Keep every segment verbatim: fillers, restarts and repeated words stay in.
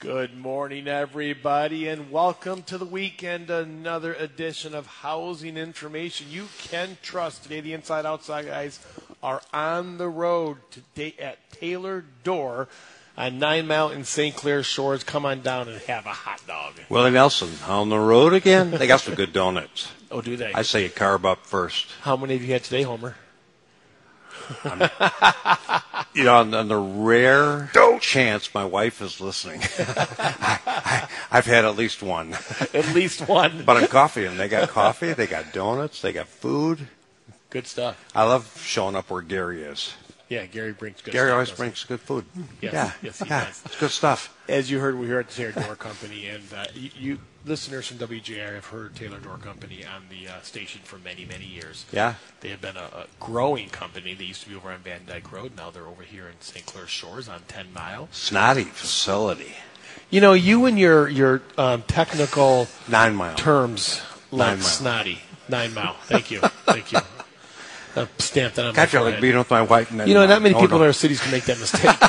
Good morning, everybody, and welcome to the weekend. Another edition of Housing Information you can trust. Today, the Inside Outside guys are on the road today at Taylor Door on Nine Mile in Saint Clair Shores. Come on down and have a hot dog. Willie Nelson on the road again. They got some good donuts. Oh, do they? I say you carb up first. How many have you had today, Homer? You know, on, on the rare Don't. chance my wife is listening, I, I, I've had at least one. At least one. But I'm coffee, and they got coffee, they got donuts, they got food. Good stuff. I love showing up where Gary is. Yeah, Gary brings good Gary stuff. always brings good food. Yes, yeah, yes, he yeah, does. It's good stuff. As you heard, we're here at the Taylor Door Company, and uh, you, you listeners from W J R have heard Taylor Door Company on the uh, station for many, many years. Yeah. They have been a, a growing company. They used to be over on Van Dyke Road. Now they're over here in Saint Clair Shores on ten mile. Snotty facility. You know, you and your, your um, technical Nine mile. terms like Nine mile. snotty. Nine mile. Thank you. Thank you. I stamped that on my I feel like forehead. being with my wife. And You know, not many oh, people no. in our cities can make that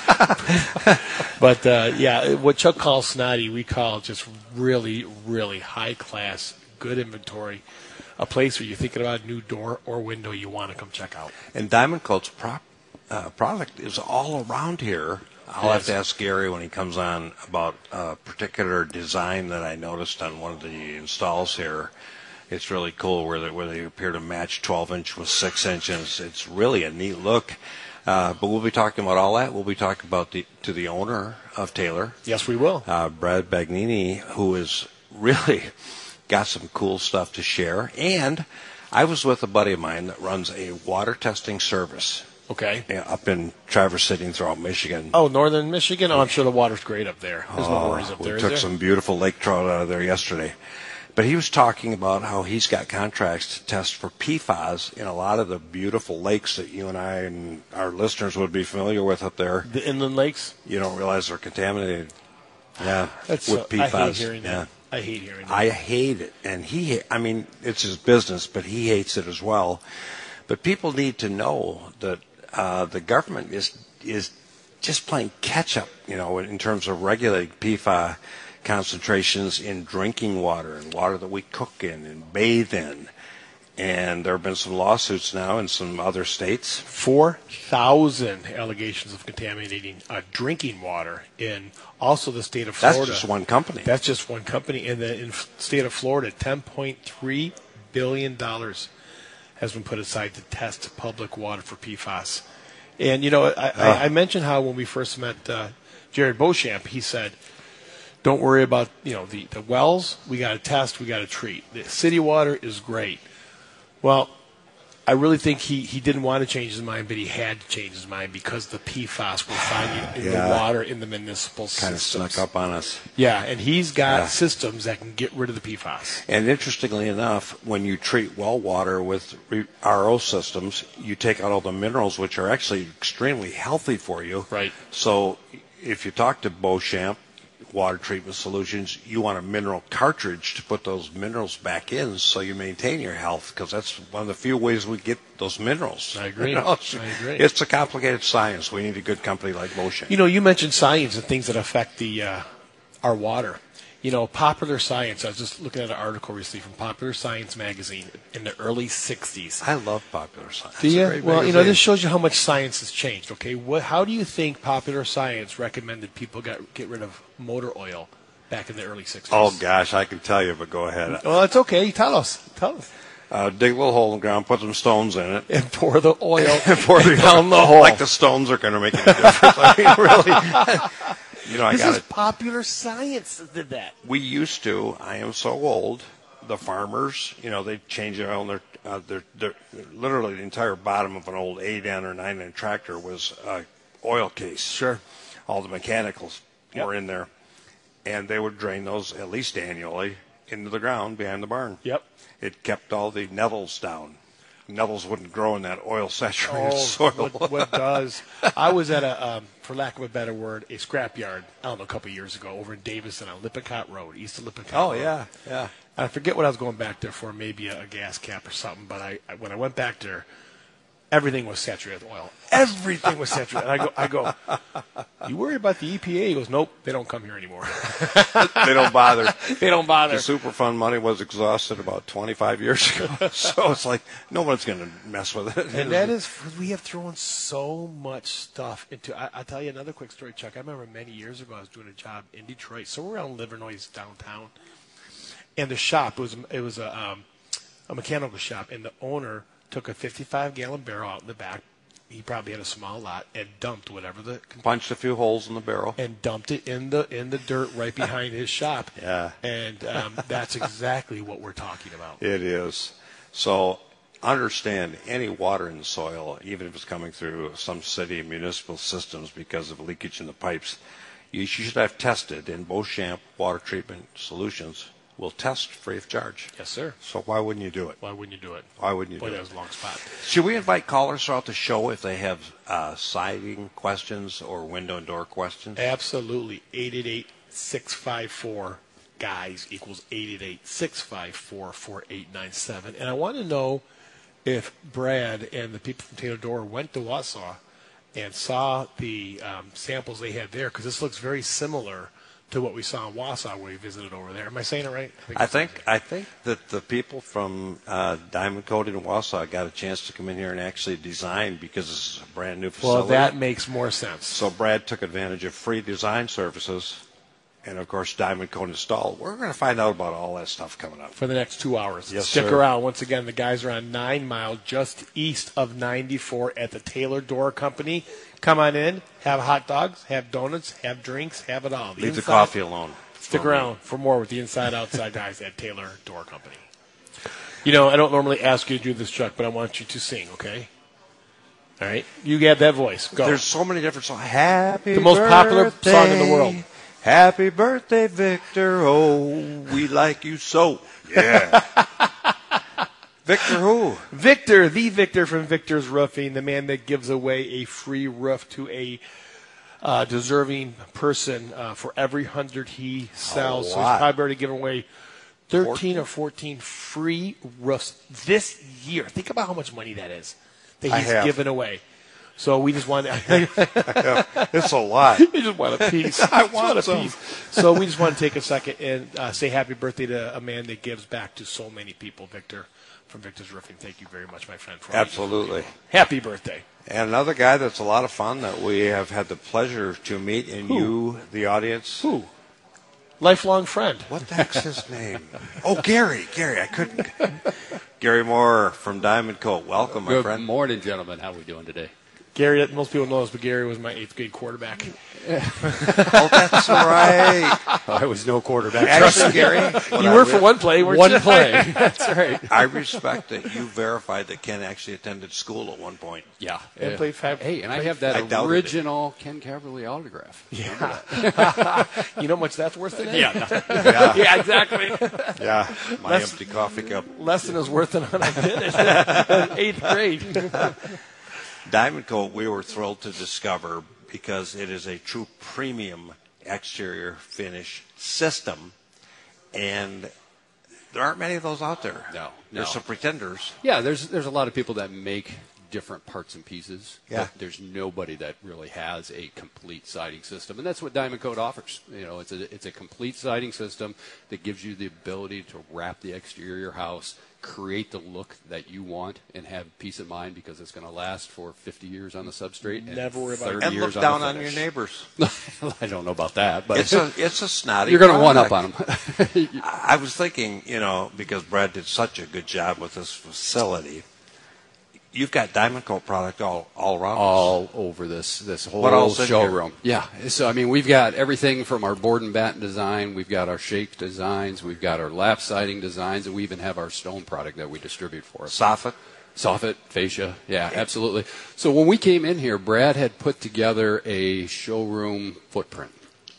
mistake. But, uh, yeah, what Chuck calls snotty, we call just really, really high-class, good inventory, a place where you're thinking about a new door or window you want to come check out. And Diamond Coat's prop, uh, product is all around here. I'll have to ask Gary when he comes on about a particular design that I noticed on one of the installs here. It's really cool where they, where they appear to match twelve inch with six inches. It's really a neat look. Uh, but we'll be talking about all that. We'll be talking about the to the owner of Taylor. Yes, we will. Uh, Brad Bagnini, who has really got some cool stuff to share. And I was with a buddy of mine that runs a water testing service. Okay. Up in Traverse City and throughout Michigan. Oh, northern Michigan? Oh, I'm sure the water's great up there. There's no worries up we there, We is took there? some beautiful lake trout out of there yesterday. But he was talking about how he's got contracts to test for P F A S in a lot of the beautiful lakes that you and I and our listeners would be familiar with up there. The inland lakes? You don't realize they're contaminated. Yeah, That's with so, P F A S. I hate hearing yeah. that. I hate hearing that. I hate it. And he, I mean, it's his business, but he hates it as well. But people need to know that uh, the government is is just playing catch up, you know, in terms of regulating P F A S concentrations in drinking water and water that we cook in and bathe in. And there have been some lawsuits now in some other states. four thousand allegations of contaminating uh, drinking water in also the state of Florida. That's just one company. That's just one company. In the in state of Florida, ten point three billion dollars has been put aside to test public water for P F A S. And, you know, I, Uh. I, I mentioned how when we first met uh, Jared Beauchamp, he said, don't worry about, you know, the, the wells. We got to test. We got to treat. The city water is great. Well, I really think he, he didn't want to change his mind, but he had to change his mind because the P F A S we're finding in Yeah. the water in the municipal Kind of systems. snuck up on us. Yeah, and he's got Yeah. systems that can get rid of the P F A S. And interestingly enough, when you treat well water with re- R O systems, you take out all the minerals, which are actually extremely healthy for you. Right. So if you talk to Beauchamp Water Treatment Solutions, you want a mineral cartridge to put those minerals back in so you maintain your health, because that's one of the few ways we get those minerals. I agree. You know, it's, I agree. It's a complicated science. We need a good company like Beauchamp. You know, you mentioned science and things that affect the uh, our water. You know, Popular Science, I was just looking at an article recently from Popular Science magazine in the early sixties. I love Popular Science. Do It's a you? great Well, you know, magazine. this shows you how much science has changed, okay? What, how do you think Popular Science recommended people get, get rid of motor oil back in the early sixties? Oh, gosh, I can tell you, but go ahead. Well, it's okay. Tell us. Tell us. Uh, dig a little hole in the ground, put some stones in it. And pour the oil And pour the down the hole. Like the stones are going to make a difference. I mean, really. You know, I This got is it. Popular Science that did that. We used to. I am so old. The farmers, you know, they change their own. Their, uh, their, their literally the entire bottom of an old eight N or nine N tractor was a oil case. Sure. All the mechanicals Yep. were in there, and they would drain those at least annually into the ground behind the barn. Yep. It kept all the nettles down. Nettles wouldn't grow in that oil-saturated Oh, soil. what, what does? I was at a, um, for lack of a better word, a scrapyard, I don't know, a couple of years ago over in Davison on Lippincott Road, east of Lippincott Oh, Road. yeah, yeah. I forget what I was going back there for, maybe a, a gas cap or something, but I, I when I went back there, everything was saturated with oil. Everything was saturated. And I go, I go, you worried about the E P A? He goes, nope, they don't come here anymore. They don't bother. They don't bother. The Superfund money was exhausted about twenty-five years ago, so it's like nobody's going to mess with it. And that is, we have thrown so much stuff into. I, I'll tell you another quick story, Chuck. I remember many years ago I was doing a job in Detroit, so we're on Livernois downtown, and the shop it was it was a um, a mechanical shop, and the owner took a fifty-five gallon barrel out in the back. He probably had a small lot and dumped whatever the punched a few holes in the barrel and dumped it in the in the dirt right behind his shop. Yeah, and um, that's exactly what we're talking about. It is. So understand, any water in the soil, even if it's coming through some city municipal systems because of leakage in the pipes, you should have tested. In Beauchamp Water Treatment Solutions will test free of charge. Yes, sir. So why wouldn't you do it? Why wouldn't you do it? Why wouldn't you Boy, do that it? was a long spot. Should we invite callers throughout the show if they have uh, siding questions or window and door questions? Absolutely. eight eight eight, six five four, guys equals eight eight eight, six five four, four eight nine seven. And I want to know if Brad and the people from Taylor Door went to Wausau and saw the um, samples they had there, because this looks very similar to what we saw in Wausau when we visited over there. Am I saying it right? I think I think that the people from uh, Diamond Coated in Wausau got a chance to come in here and actually design, because this is a brand new facility. Well, that makes more sense. So Brad took advantage of free design services, and of course Diamond Coat installed. We're going to find out about all that stuff coming up for the next two hours. Yes, Stick sir. around. Once again, the guys are on Nine Mile, just east of ninety-four, at the Taylor Door Company. Come on in, have hot dogs, have donuts, have drinks, have it all. The Leave the inside- coffee alone. Stick around for more with the Inside Outside guys at Taylor Door Company. You know, I don't normally ask you to do this, Chuck, but I want you to sing, okay? All right? You have that voice. Go. There's so many different songs. Happy The most popular birthday, song in the world. Happy birthday, Victor. Oh, we like you so. Yeah. Victor who? Victor, the Victor from Victor's Roofing, the man that gives away a free roof to a uh, deserving person uh, for every hundred he sells. A So lot. he's probably already given away thirteen or fourteen free roofs this year. Think about how much money that is that I he's have. given away. So we just want It's a lot. we just want a piece. I Just want a some. piece. So we just want to take a second and uh, say happy birthday to a man that gives back to so many people, Victor from Victor's Roofing. Thank you very much, my friend. For all you do. Absolutely. Happy birthday. And another guy that's a lot of fun that we have had the pleasure to meet, and Who? you, the audience. Who? Lifelong friend. What the heck's his name? Oh, Gary. Gary, I couldn't. Gary Moore from Diamond Coat. Welcome, my Good friend. morning, gentlemen. How are we doing today? Gary, most people know this, but Gary was my eighth grade quarterback. Oh, that's right. I was no quarterback. Actually, Gary, what You I were re- for one play, weren't One you? play. That's right. I respect that you verified that Ken actually attended school at one point. Yeah. And Uh, played five- Hey, and I played- have that I doubted it. original Ken Caverly autograph. Yeah. You know how much that's worth today? Yeah. Yeah, Yeah, exactly. yeah. My That's- empty coffee cup. Less than it was worth than when I did it in eighth grade. Diamond Coat, we were thrilled to discover because it is a true premium exterior finish system, and there aren't many of those out there. No, There's no. some pretenders. Yeah, there's there's a lot of people that make different parts and pieces. Yeah. But there's nobody that really has a complete siding system, and that's what Diamond Coat offers. You know, it's a it's a complete siding system that gives you the ability to wrap the exterior of your house, create the look that you want, and have peace of mind because it's going to last for fifty years on the substrate. And Never worry about it. thirty And years look down on, on the your finish. neighbors. I don't know about that, but It's a it's a snotty. you're going to one up product. on them. I I was thinking, you know, because Brad did such a good job with this facility, you've got Diamond Coat product all all around. us. all over this this whole What else in showroom. Yeah, so I mean, we've got everything from our board and batten design, we've got our shake designs, we've got our lap siding designs, and we even have our stone product that we distribute for us. Soffit. Soffit, fascia, yeah, absolutely. So when we came in here, Brad had put together a showroom footprint.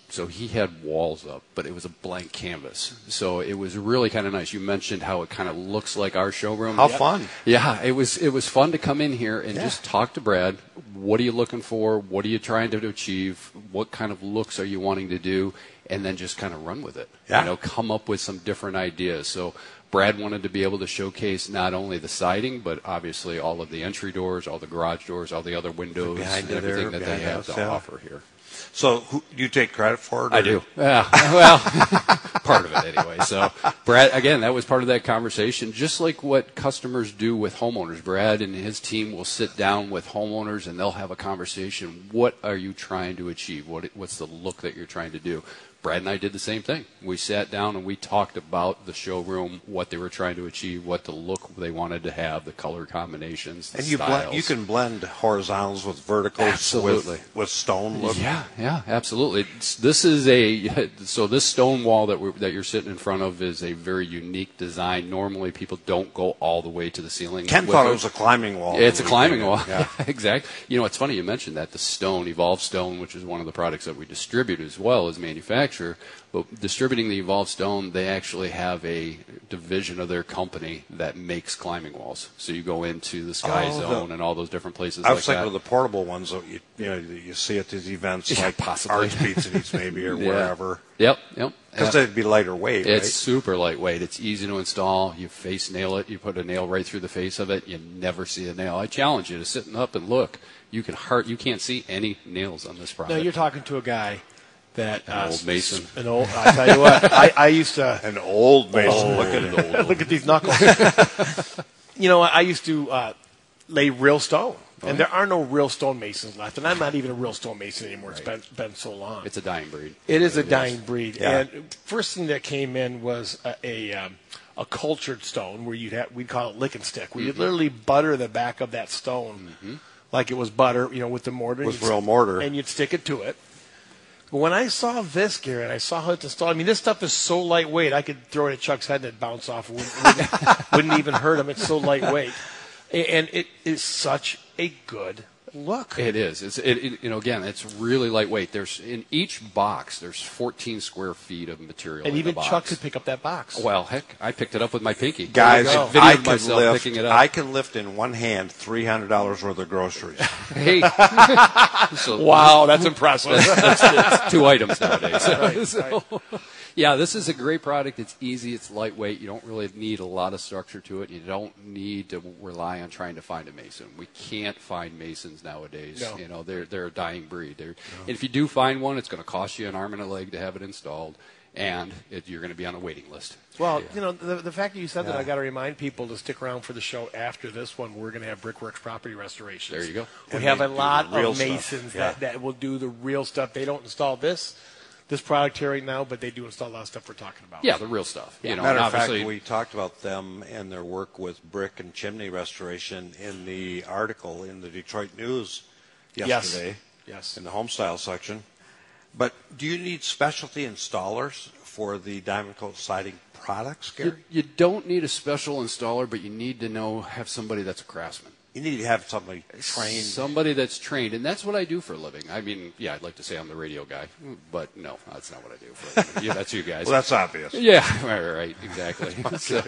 So he had walls up, but it was a blank canvas. So it was really kind of nice. You mentioned how it kind of looks like our showroom. How fun. Yeah, it was it was fun to come in here and Yeah. just talk to Brad. What are you looking for? What are you trying to achieve? What kind of looks are you wanting to do? And then just kind of run with it. Yeah. You know, come up with some different ideas. So Brad wanted to be able to showcase not only the siding, but obviously all of the entry doors, all the garage doors, all the other windows, Behind and you everything there, that they behind have us, to yeah. offer here. So who, you take credit for it? I or- do. Yeah. Well, part of it anyway. So, Brad, again, that was part of that conversation, just like what customers do with homeowners. Brad and his team will sit down with homeowners and they'll have a conversation. What are you trying to achieve? What, what's the look that you're trying to do? Brad and I did the same thing. We sat down and we talked about the showroom, what they were trying to achieve, what the look they wanted to have, the color combinations, the And you styles. blend, you can blend horizontals with verticals Absolutely. with, with stone look. Yeah, yeah, absolutely. It's, this is a so this stone wall that we're, that you're sitting in front of is a very unique design. Normally, people don't go all the way to the ceiling. Ken with thought it was a climbing wall. It's a when we climbing came in. wall. Yeah. Exactly. You know, it's funny you mentioned that. The stone, Evolved Stone, which is one of the products that we distribute as well as manufacture. But distributing the Evolved Stone, they actually have a division of their company that makes climbing walls. So you go into the Sky Oh, the- Zone and all those different places I like was thinking that. of the portable ones that you, you know that you see at these events, Yeah, like possibly. Arts Pizza Eats maybe or Yeah. wherever, Yep, yep. because Yep. they'd be lighter weight. It's right? super lightweight. It's easy to install. You face nail it. You put a nail right through the face of it. You never see a nail. I challenge you to sit up and look. You can heart. You can't see any nails on this product. Now you're talking to a guy that An uh, old mason. An old. I tell you what, I, I used to An old mason. Oh, Look at it. old. look at these knuckles. You know, I used to uh, lay real stone, and there are no real stone masons left. And I'm not even a real stone mason anymore. It's been been so long. It's a dying breed. It is a dying breed. Yeah. And first thing that came in was a a, um, a cultured stone where you'd have, we'd call it lick and stick, where you'd literally butter the back of that stone like it was butter, you know, with the mortar. With and you'd real s- mortar. And you'd stick it to it. But when I saw this, Garrett, I saw how it's installed. I mean, this stuff is so lightweight. I could throw it at Chuck's head and it'd bounce off. It wouldn't, wouldn't, wouldn't even hurt him. It's so lightweight. A- And it is such a good look. It is. It's it, it, you know again. It's really lightweight. There's in each box. There's fourteen square feet of material. And in even the box. Chuck could pick up that box. Well, heck, I picked it up with my pinky. Guys, I videoed I can myself lift. picking it up. I can lift in one hand three hundred dollars worth of groceries. Hey, so, Wow, that's impressive. that's, that's two items nowadays. Right, So, yeah, this is a great product. It's easy. It's lightweight. You don't really need a lot of structure to it. You don't need to rely on trying to find a mason. We can't find masons nowadays. No. You know, they're they're a dying breed. They're, and if you do find one, it's going to cost you an arm and a leg to have it installed, and it, you're going to be on a waiting list. Well, Yeah. you know, the, the fact that you said that, Yeah. I got to remind people to stick around for the show after this one. We're going to have Brickworks Property Restorations. There you go. We And have they a do lot the real of stuff. masons Yeah. that, that will do the real stuff. They don't install this this product here right now, but they do install a lot of stuff we're talking about. Yeah, the real stuff. You know, Matter and of fact, obviously, we talked about them and their work with brick and chimney restoration in the article in the Detroit News Yes. yesterday Yes. in the home style section. But do you need specialty installers for the Diamond Coat siding products, you, Gary? you don't need a special installer, but you need to know have somebody that's a craftsman. You need to have somebody trained. Somebody that's trained, and that's what I do for a living. I mean, yeah, I'd like to say I'm the radio guy, but no, that's not what I do for a living. Yeah, that's you guys. Well, that's obvious. Yeah, right, right, exactly. So,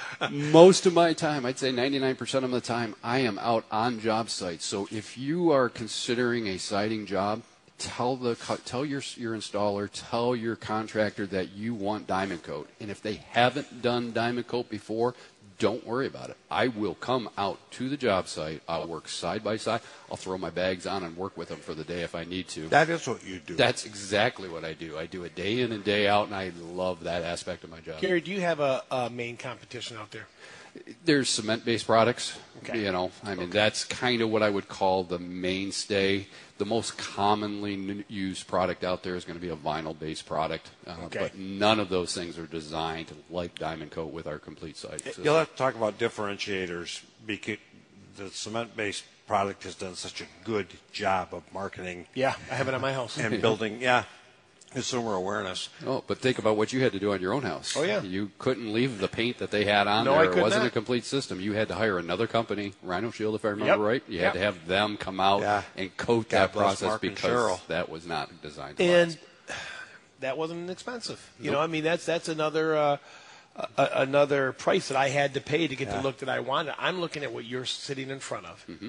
most of my time, I'd say ninety-nine percent of the time, I am out on job sites. So if you are considering a siding job, tell the co- tell your your installer, tell your contractor that you want Diamond Coat, and if they haven't done Diamond Coat before, don't worry about it. I will come out to the job site. I'll work side by side. I'll throw my bags on and work with them for the day if I need to. That is what you do. That's exactly what I do. I do it day in and day out, and I love that aspect of my job. Gary, do you have a, a main competition out there? There's cement-based products. Okay. You know, I mean, that's kind of what I would call the mainstay. The most commonly n- used product out there is going to be a vinyl-based product. Uh, Okay. But none of those things are designed like Diamond Coat with our complete siding system. You'll have to talk about differentiators because the cement-based product has done such a good job of marketing Yeah, I have it at my house. and building, yeah, consumer awareness. Oh, but think about what you had to do on your own house. Oh, yeah. You couldn't leave the paint that they had on No, I there. It could wasn't not. a complete system. You had to hire another company, Rhino Shield, if I remember Yep. right. You Yep. had to have them come out Yeah. and coat God that bless process Mark and because Cheryl. that was not designed to And last. that wasn't inexpensive. You nope. know, I mean, that's that's another uh, a, another price that I had to pay to get yeah. the look that I wanted. I'm looking at what you're sitting in front of. Mm-hmm.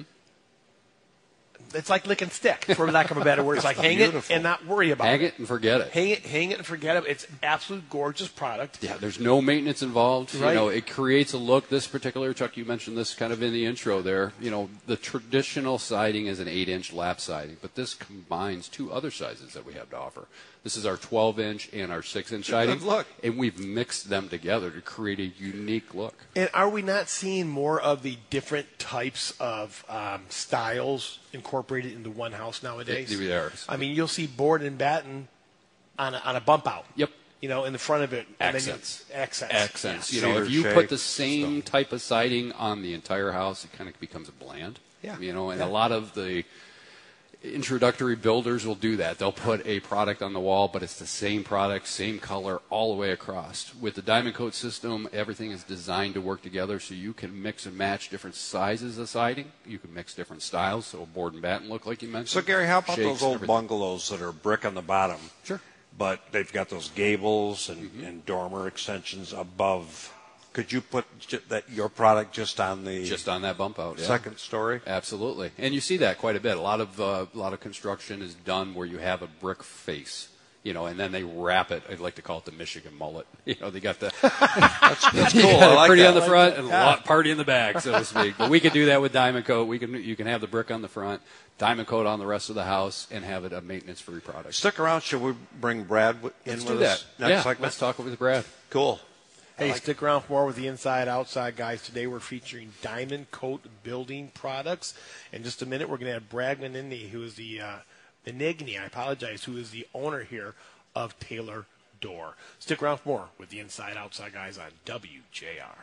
It's like lick and stick, for lack of a better word. It's like hang Beautiful. it and not worry about hang it. Hang it and forget it. Hang it, hang it and forget it. It's absolute gorgeous product. Yeah, there's no maintenance involved. Right. You know, it creates a look. This particular, Chuck, you mentioned this kind of in the intro there. You know, the traditional siding is an eight-inch lap siding, but this combines two other sizes that we have to offer. This is our twelve-inch and our six-inch siding, look. and we've mixed them together to create a unique look. And are we not seeing more of the different types of um, styles incorporated into one house nowadays? It, it I mean, you'll see board and batten on a, on a bump out. Yep. You know, in the front of it. Accents. You, accents. Accents. Yeah. You know, Cedar if you shake, put the same stuff. type of siding on the entire house, it kind of becomes bland. Yeah. You know, and yeah. a lot of the introductory builders will do that. They'll put a product on the wall, but it's the same product, same color, all the way across. With the Diamond Coat system, everything is designed to work together so you can mix and match different sizes of siding. You can mix different styles, so a board and batten look like you mentioned. So, Gary, how about Shakes those old everything. bungalows that are brick on the bottom? Sure. But they've got those gables and, Mm-hmm. and dormer extensions above. Could you put ju- that your product just on the Just on that bump out, yeah. second story? Absolutely, and you see that quite a bit. A lot of uh, a lot of construction is done where you have a brick face, you know, and then they wrap it. I'd like to call it the Michigan mullet. You know, they got the That's, that's cool. yeah, I like pretty that. on the front and Yeah. a lot party in the back, so to speak. But we could do that with Diamond Coat. We can you can have the brick on the front, Diamond Coat on the rest of the house, and have it a maintenance-free product. Stick around. Should we bring Brad w- in Let's with do us that. next yeah, segment? let's talk with Brad. Cool. Hey, like stick around for more with the Inside Outside guys. Today we're featuring Diamond Coat Building Products. In just a minute, we're going to have Brad Benigni, who is the uh, Benigni, I apologize, who is the owner here of Taylor Door. Stick around for more with the Inside Outside guys on W J R.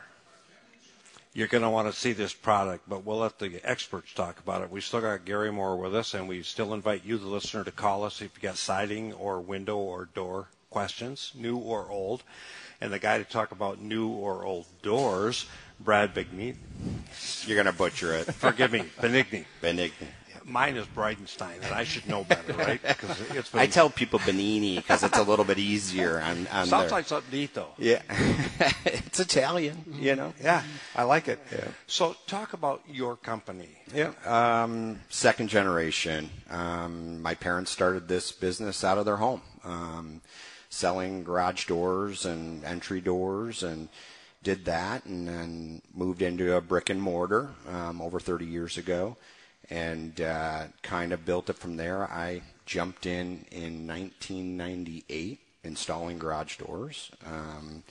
You're going to want to see this product, but we'll let the experts talk about it. We still got Gary Moore with us, and we still invite you, the listener, to call us if you got siding or window or door questions, new or old. And the guy to talk about new or old doors, Brad Benigni. You're going to butcher it. Forgive me, Benigni. Benigni. Mine is Bridenstine, and I should know better, right? Because it's been, I tell people Benini because it's a little bit easier on, on sounds their... like something neat, though. Yeah. It's Italian, you know. Yeah, I like it. Yeah. So talk about your company. Yeah. Um, second generation. Um, my parents started this business out of their home, um, selling garage doors and entry doors, and did that, and then moved into a brick and mortar um, over thirty years ago, and uh, kind of built it from there. I jumped in in nineteen ninety-eight installing garage doors. Um,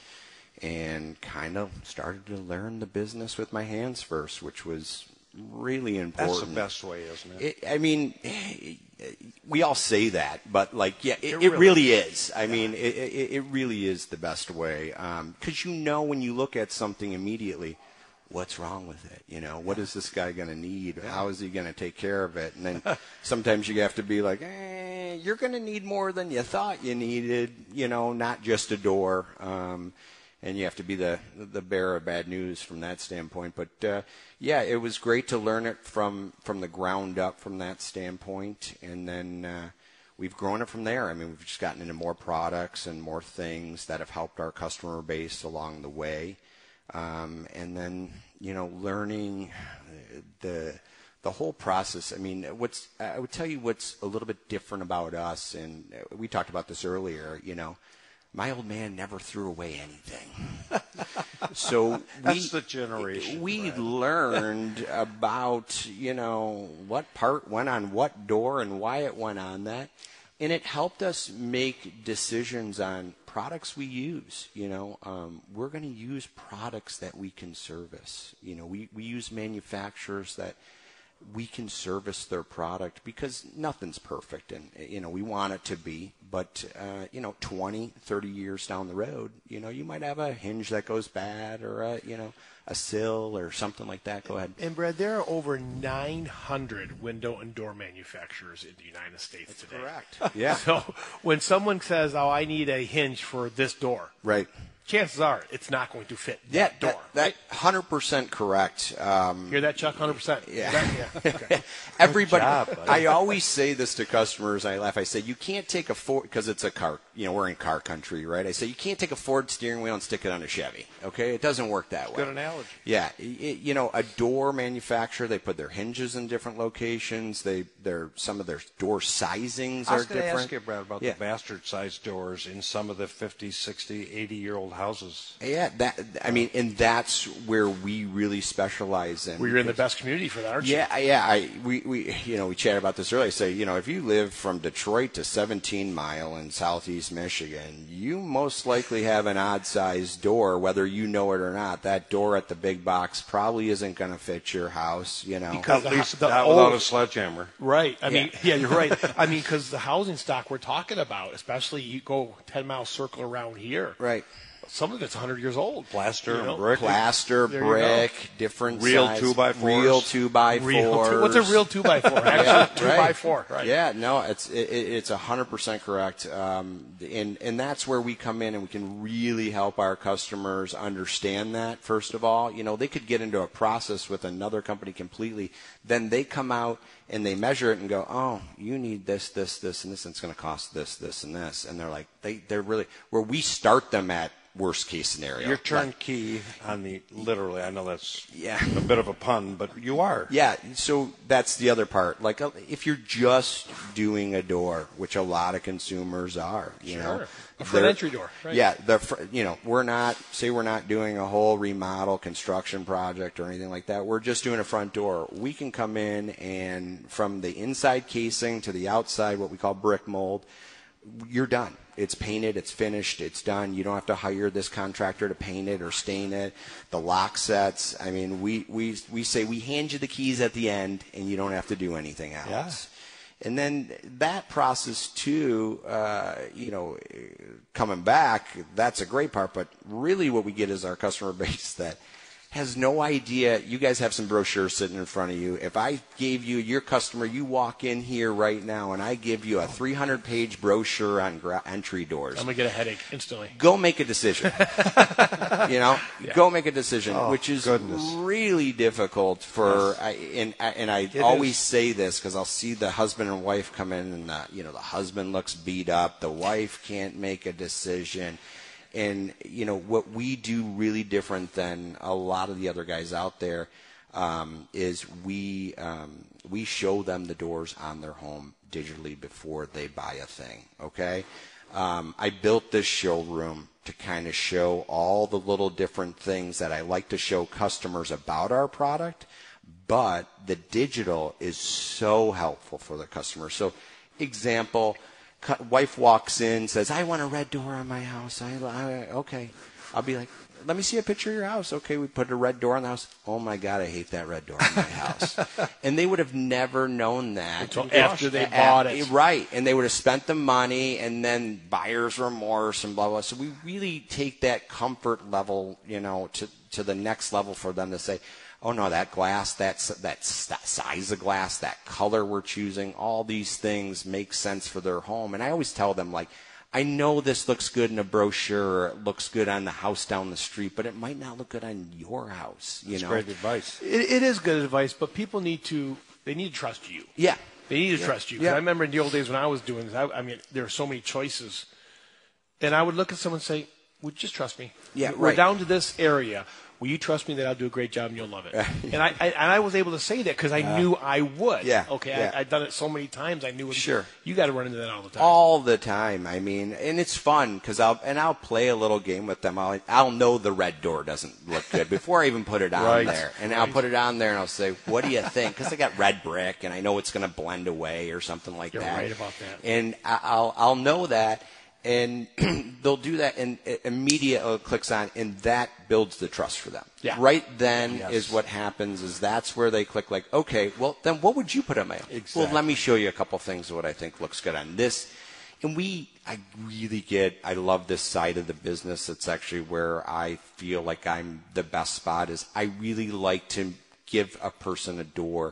and kind of started to learn the business with my hands first, which was really important. That's the best way, isn't it? it I mean, we all say that, but like, yeah, it, It it, really really is. I mean, it, it, it really is the best way. Um, 'cause you know when you look at something immediately, what's wrong with it? You know, what is this guy going to need? How is he going to take care of it? And then sometimes you have to be like, eh, you're going to need more than you thought you needed, you know, not just a door. Um, and you have to be the the bearer of bad news from that standpoint. But uh, yeah, it was great to learn it from from the ground up from that standpoint, and then uh, we've grown it from there. I mean, we've just gotten into more products and more things that have helped our customer base along the way, um, and then you know, learning the the whole process. I mean, what's I would tell you what's a little bit different about us, and we talked about this earlier. You know. My old man never threw away anything. So we, That's the generation. we Brad. learned about, you know, what part went on what door and why it went on that. And it helped us make decisions on products we use. You know, um, we're going to use products that we can service. You know, we, we use manufacturers that we can service their product because nothing's perfect, and you know we want it to be, but uh, you know twenty, thirty years down the road, you know you might have a hinge that goes bad, or a, you know a sill or something like that. Go ahead. And Brad, there are over nine hundred window and door manufacturers in the United States today. Correct. Yeah. So when someone says, "Oh, I need a hinge for this door," Right. chances are it's not going to fit Yeah, that door. that, right? that one hundred percent correct. Um, Hear that, Chuck? one hundred percent. Yeah. That, yeah. Okay. Everybody, job, buddy. I always say this to customers. I laugh. I say, you can't take a Ford, because it's a car, you know, we're in car country, right? I say, you can't take a Ford steering wheel and stick it on a Chevy, okay? It doesn't work that way. Good analogy. Yeah. It, you know, a door manufacturer, they put their hinges in different locations. They, their some of their door sizings I are was going to different. ask you, Brad, about Yeah. the bastard-sized doors in some of the fifty, sixty, eighty-year-old houses. Yeah, that, I mean, and that's where we really specialize in. Well, you're in the best community for that, aren't you? Yeah, yeah. I we, we you know we chatted about this earlier. I say, you know, if you live from Detroit to seventeen Mile in southeast Michigan, you most likely have an odd-sized door, whether you know it or not. That door at the big box probably isn't going to fit your house. You know, Because At the- least the not old- without a sledgehammer. Right. I Yeah. mean, yeah, you're right. I mean, because the housing stock we're talking about, especially you go ten mile circle around here, right? some of it's one hundred years old. Plaster You know? and brick. Plaster, There you brick, different Real size, two-by-fours. real two by Real fours. two, what's a real two by four? Actually, two right. by four. Right. Yeah, no, it's it, it- it's a hundred percent correct, um, and and that's where we come in and we can really help our customers understand that. First of all, you know, they could get into a process with another company completely. Then they come out and they measure it and go, oh, you need this, this, this, and this, and it's going to cost this, this, and this, and they're like, they they're really where we start them at worst case scenario. You're Like, turnkey on the, literally, I know that's Yeah. a bit of a pun, but you are. Yeah, so that's the other part. Like, uh, if you're just doing a door, which a lot of consumers are, you Sure. know, A front they're- entry door, right. Yeah, the fr- you know, we're not say we're not doing a whole remodel construction project or anything like that. We're just doing a front door. We can come in and from the inside casing to the outside, what we call brick mold, you're done. It's painted, it's finished, it's done. You don't have to hire this contractor to paint it or stain it. The lock sets, I mean, we, we, we say we hand you the keys at the end and you don't have to do anything else. Yeah. And then that process too, uh, you know, coming back, that's a great part. But really what we get is our customer base that has no idea. You guys have some brochures sitting in front of you. If I gave you, your customer, you walk in here right now and I give you a three hundred page brochure on gra- entry doors, I'm going to get a headache instantly. go make a decision. you know, Yeah. go make a decision, Oh, which is goodness. really difficult for. I, and and I It always is. say this because I'll see the husband and wife come in, and the, you know the husband looks beat up, the wife can't make a decision. And, you know, what we do really different than a lot of the other guys out there um, is we um, we show them the doors on their home digitally before they buy a thing, okay? Um, I built this showroom to kind of show all the little different things that I like to show customers about our product, but the digital is so helpful for the customer. So, example, cu- wife walks in, says, I want a red door on my house. I, I okay. I'll be like, let me see a picture of your house. Okay, we put a red door on the house. Oh, my God, I hate that red door on my house. And they would have never known that. Until after they At- bought it. Right, and they would have spent the money and then buyer's remorse and blah, blah. So we really take that comfort level, you know, to, to the next level for them to say, oh, no, that glass, that's, that's, that size of glass, that color we're choosing, all these things make sense for their home. And I always tell them, like, I know this looks good in a brochure, or it looks good on the house down the street, but it might not look good on your house, you That's know? great advice. It, it is good advice, but people need to they need to trust you. Yeah. They need to Yeah. trust you. 'Cause Yeah. I remember in the old days when I was doing this, I, I mean, there were so many choices. And I would look at someone and say, would you just trust me? Yeah, We're right. down to this area. Will you trust me that I'll do a great job and you'll love it? and I, I and I was able to say that because I knew I would. Yeah, Okay. yeah. I, I'd done it so many times. I knew it. Sure. You got to run into that all the time. All the time. I mean, and it's fun because I'll and I'll play a little game with them. I'll I'll know the red door doesn't look good before I even put it on Right. there, and I'll put it on there and I'll say, "What do you think?" Because I got red brick, and I know it's going to blend away or something like You're that. right about that. And I- I'll I'll know that, and they'll do that, and it immediately it clicks on, and that builds the trust for them. Yeah. Right then Yes. is what happens. Is that's where they click like, okay, well then what would you put on my? Exactly. Well, let me show you a couple things of what I think looks good on this. And we, I really get, I love this side of the business. It's actually where I feel like I'm the best spot is I really like to give a person a door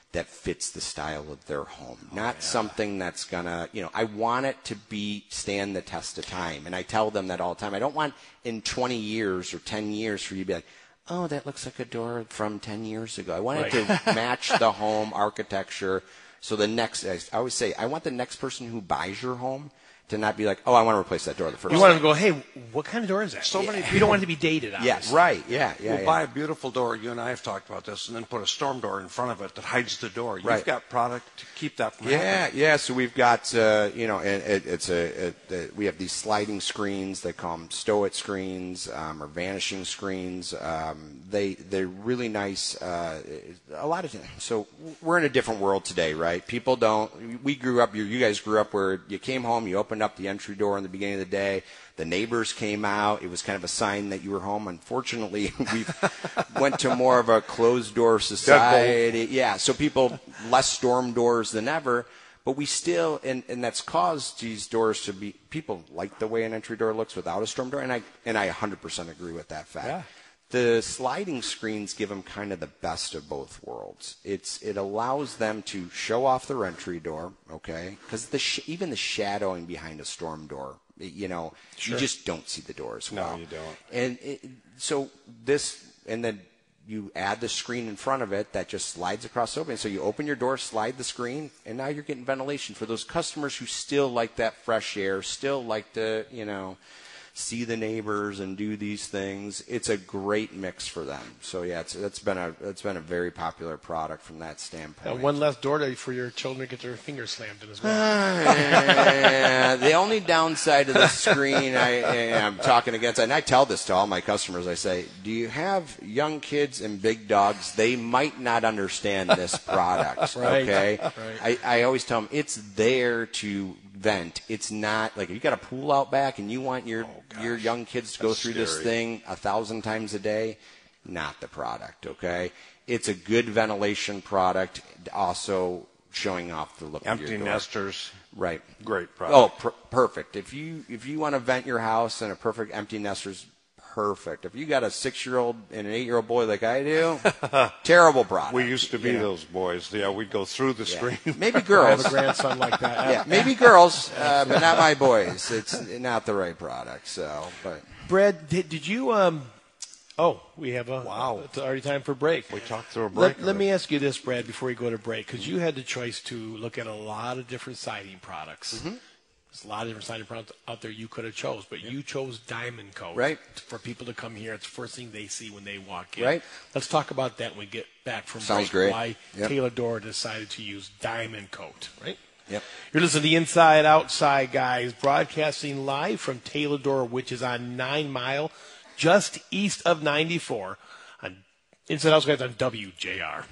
that fits the style of their home. Oh, Not yeah. something that's going to, you know, I want it to be stand the test of time. And I tell them that all the time. I don't want in twenty years or ten years for you to be like, oh, that looks like a door from ten years ago. I want Right. it to match the home architecture. So the next, I always say, I want the next person who buys your home to not be like, oh, I want to replace that door the first You time. want them to go, hey, what kind of door is that? So many You don't want it to be dated, Yeah, obviously. right, yeah, yeah. We'll yeah. buy a beautiful door. You and I have talked about this, and then put a storm door in front of it that hides the door. You've Right. got product to keep that from Yeah, happening. yeah. So we've got, uh, you know, and it, it's a, it, it, we have these sliding screens. They call them stow-it screens um, or vanishing screens. Um, they they're really nice. Uh, a lot of so we're in a different world today, right? People don't. We grew up. You, you guys grew up where you came home, you opened up the entry door in the beginning of the day. The neighbors came out. It was kind of a sign that you were home. Unfortunately, we went to more of a closed door society. Yeah, so people less storm doors than ever. But we still, and, and that's caused these doors to be, people like the way an entry door looks without a storm door, and I and I one hundred percent agree with that fact. Yeah. The sliding screens give them kind of the best of both worlds. It's it allows them to show off their entry door, okay? Because the sh- even the shadowing behind a storm door, you know, Sure. you just don't see the door as No, well. you don't. And it, so this, and then you add the screen in front of it that just slides across open. So you open your door, slide the screen, and now you're getting ventilation for those customers who still like that fresh air, still like to, you know, see the neighbors and do these things. It's a great mix for them. So yeah, it's it's been a it's been a very popular product from that standpoint. And one less door to, for your children to get their fingers slammed in as well. Uh, the only downside of the screen, I, I'm talking against, and I tell this to all my customers, I say, do you have young kids and big dogs? They might not understand this product, Right, okay? right. I, I always tell them, it's there to vent. It's not, like, if you got a pool out back and you want your, your young kids to go That's through this scary. thing a thousand times a day, not the product, okay? It's a good ventilation product, also showing off the look of Empty your door. nesters, Right. great product. Oh, per- perfect. If you if you want to vent your house in a perfect empty nester's, perfect. If you got a six-year-old and an eight-year-old boy like I do, terrible product. We used to be you know. those boys. Yeah, we'd go through the Yeah. screen. Maybe I have girls. a grandson like that. Yeah, maybe girls, uh, but not my boys. It's not the right product. So, but Brad, did, did you? Um, oh, we have a. Wow. It's already time for break. We talked through a Let, break. let me already. ask you this, Brad, before we go to break, because you had the choice to look at a lot of different siding products. Mm-hmm. There's a lot of different siding products out there you could have chose, but you chose Diamond Coat. Right. For people to come here, it's the first thing they see when they walk in. Right. Let's talk about that when we get back from Sounds break. great. Why Yep. Taylor Door decided to use Diamond Coat, right? Yep. You're listening to the Inside Outside Guys, broadcasting live from Taylor Door, which is on Nine Mile, just east of ninety-four, on Inside Outside Guys on W J R.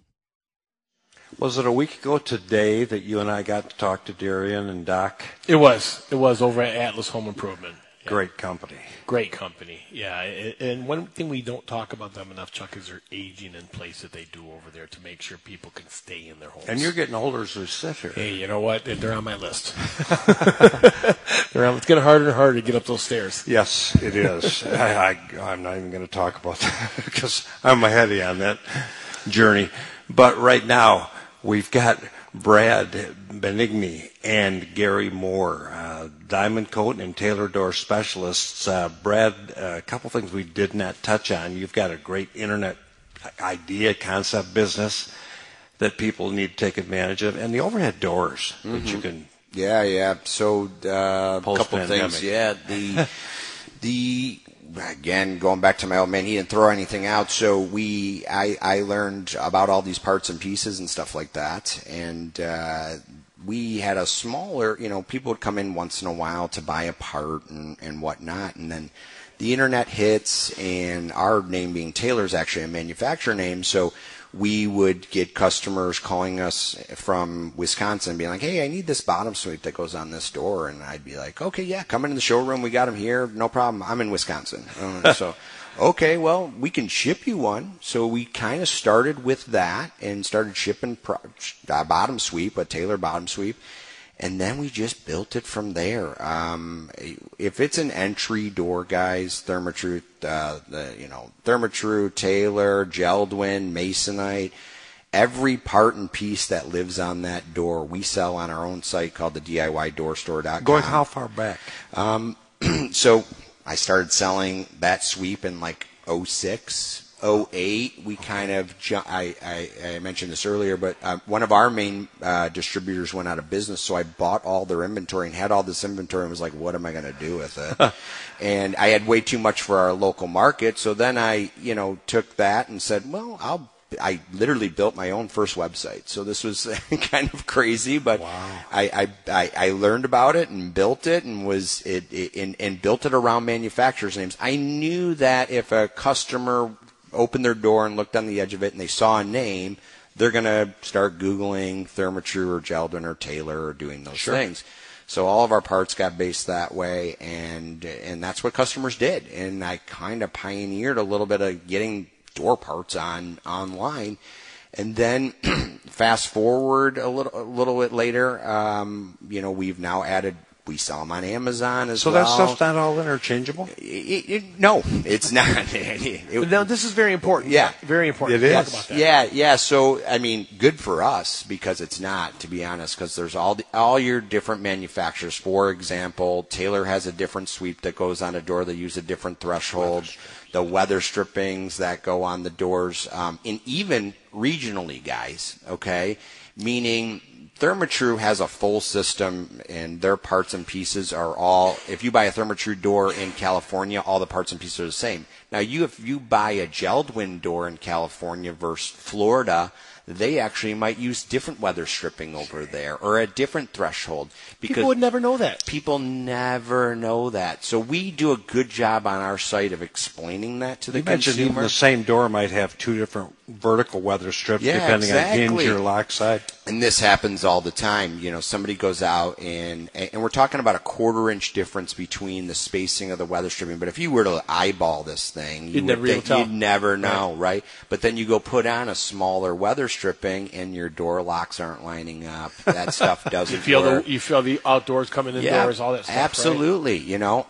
Was it a week ago today that you and I got to talk to Darian and Doc? It was. It was over at Atlas Home Improvement. Yeah. Great company. Great company. Yeah. a- And one thing we don't talk about them enough, Chuck, is their aging in place that they do over there to make sure people can stay in their homes. And you're getting older as we sit here. Hey, you know what? They're on my list. They're on, it's getting harder and harder to get up those stairs. Yes, it is. I, I, I'm not even going to talk about that because I'm ahead on that journey. But right now, we've got Brad Benigni and Gary Moore, uh, Diamond Coat and Taylor Door specialists. Uh, Brad, a couple things we did not touch on. You've got a great internet idea, concept business that people need to take advantage of, and the overhead doors that you can. Yeah, yeah. So uh, a couple Post-pandemic. things. Yeah, the the again going back to my old man, he didn't throw anything out. So we, I, I learned about all these parts and pieces and stuff like that, and uh, we had a smaller. You know, people would come in once in a while to buy a part and and whatnot, and then the internet hits, and our name being Taylor is actually a manufacturer name, so we would get customers calling us from Wisconsin being like, hey, I need this bottom sweep that goes on this door. And I'd be like, okay, yeah, come into the showroom. We got them here. No problem. I'm in Wisconsin. Uh, so, okay, well, we can ship you one. So we kind of started with that and started shipping pro- uh, bottom sweep, a Taylor bottom sweep. And then we just built it from there. Um, if it's an entry door, guys, Therma-Tru, uh, the, you know, Therma-Tru, Taylor, Geldwin, Masonite, Every part and piece that lives on that door, we sell on our own site called the D I Y door store dot com. Going how far back? Um, so I started selling that sweep in like oh six. oh eight, we kind of, ju- I, I, I mentioned this earlier, but uh, one of our main uh, distributors went out of business, so I bought all their inventory and had all this inventory and was like, what am I going to do with it? And I had way too much for our local market, so then I, you know, took that and said, well, I'll I literally built my own first website. So this was kind of crazy, but wow. I, I, I, I learned about it and built it and was it, it and, and built it around manufacturers' names. I knew that if a customer opened their door and looked on the edge of it and they saw a name, they're going to start Googling Therma-Tru or Geldon or Taylor or doing those sure. things. So all of our parts got based that way, and and that's what customers did. And I kind of pioneered a little bit of getting door parts on online. And then fast forward a little a little bit later, um, you know, we've now added, we sell them on Amazon as so well. So that stuff's not all interchangeable? It, it, no, it's not. it, it, now, this is very important. Yeah. Very important. It Talk is. about that. Yeah, yeah. So, I mean, good for us because it's not, to be honest, because there's all the, all your different manufacturers. For example, Taylor has a different sweep that goes on a door. They use a different threshold. The weather strippings that go on the doors, um, and even regionally, guys, okay, meaning Therma-Tru has a full system, and their parts and pieces are all, if you buy a Therma-Tru door in California, all the parts and pieces are the same. Now, you if you buy a Geldwin door in California versus Florida, they actually might use different weather stripping over there or a different threshold. Because people would never know that. People never know that. So we do a good job on our site of explaining that to the you mentioned consumer. even the same door might have two different vertical weather strips Yeah, depending exactly. on hinge or lock side. And this happens all the time. You know, somebody goes out and and we're talking about a quarter inch difference between the spacing of the weather stripping. But if you were to eyeball this thing, you You'd would never be able think, to tell. you'd never know, right. right? But then you go put on a smaller weather stripping and your door locks aren't lining up. That stuff doesn't you feel work. the you feel the outdoors coming indoors, yeah, all that stuff. Absolutely. Right? You know,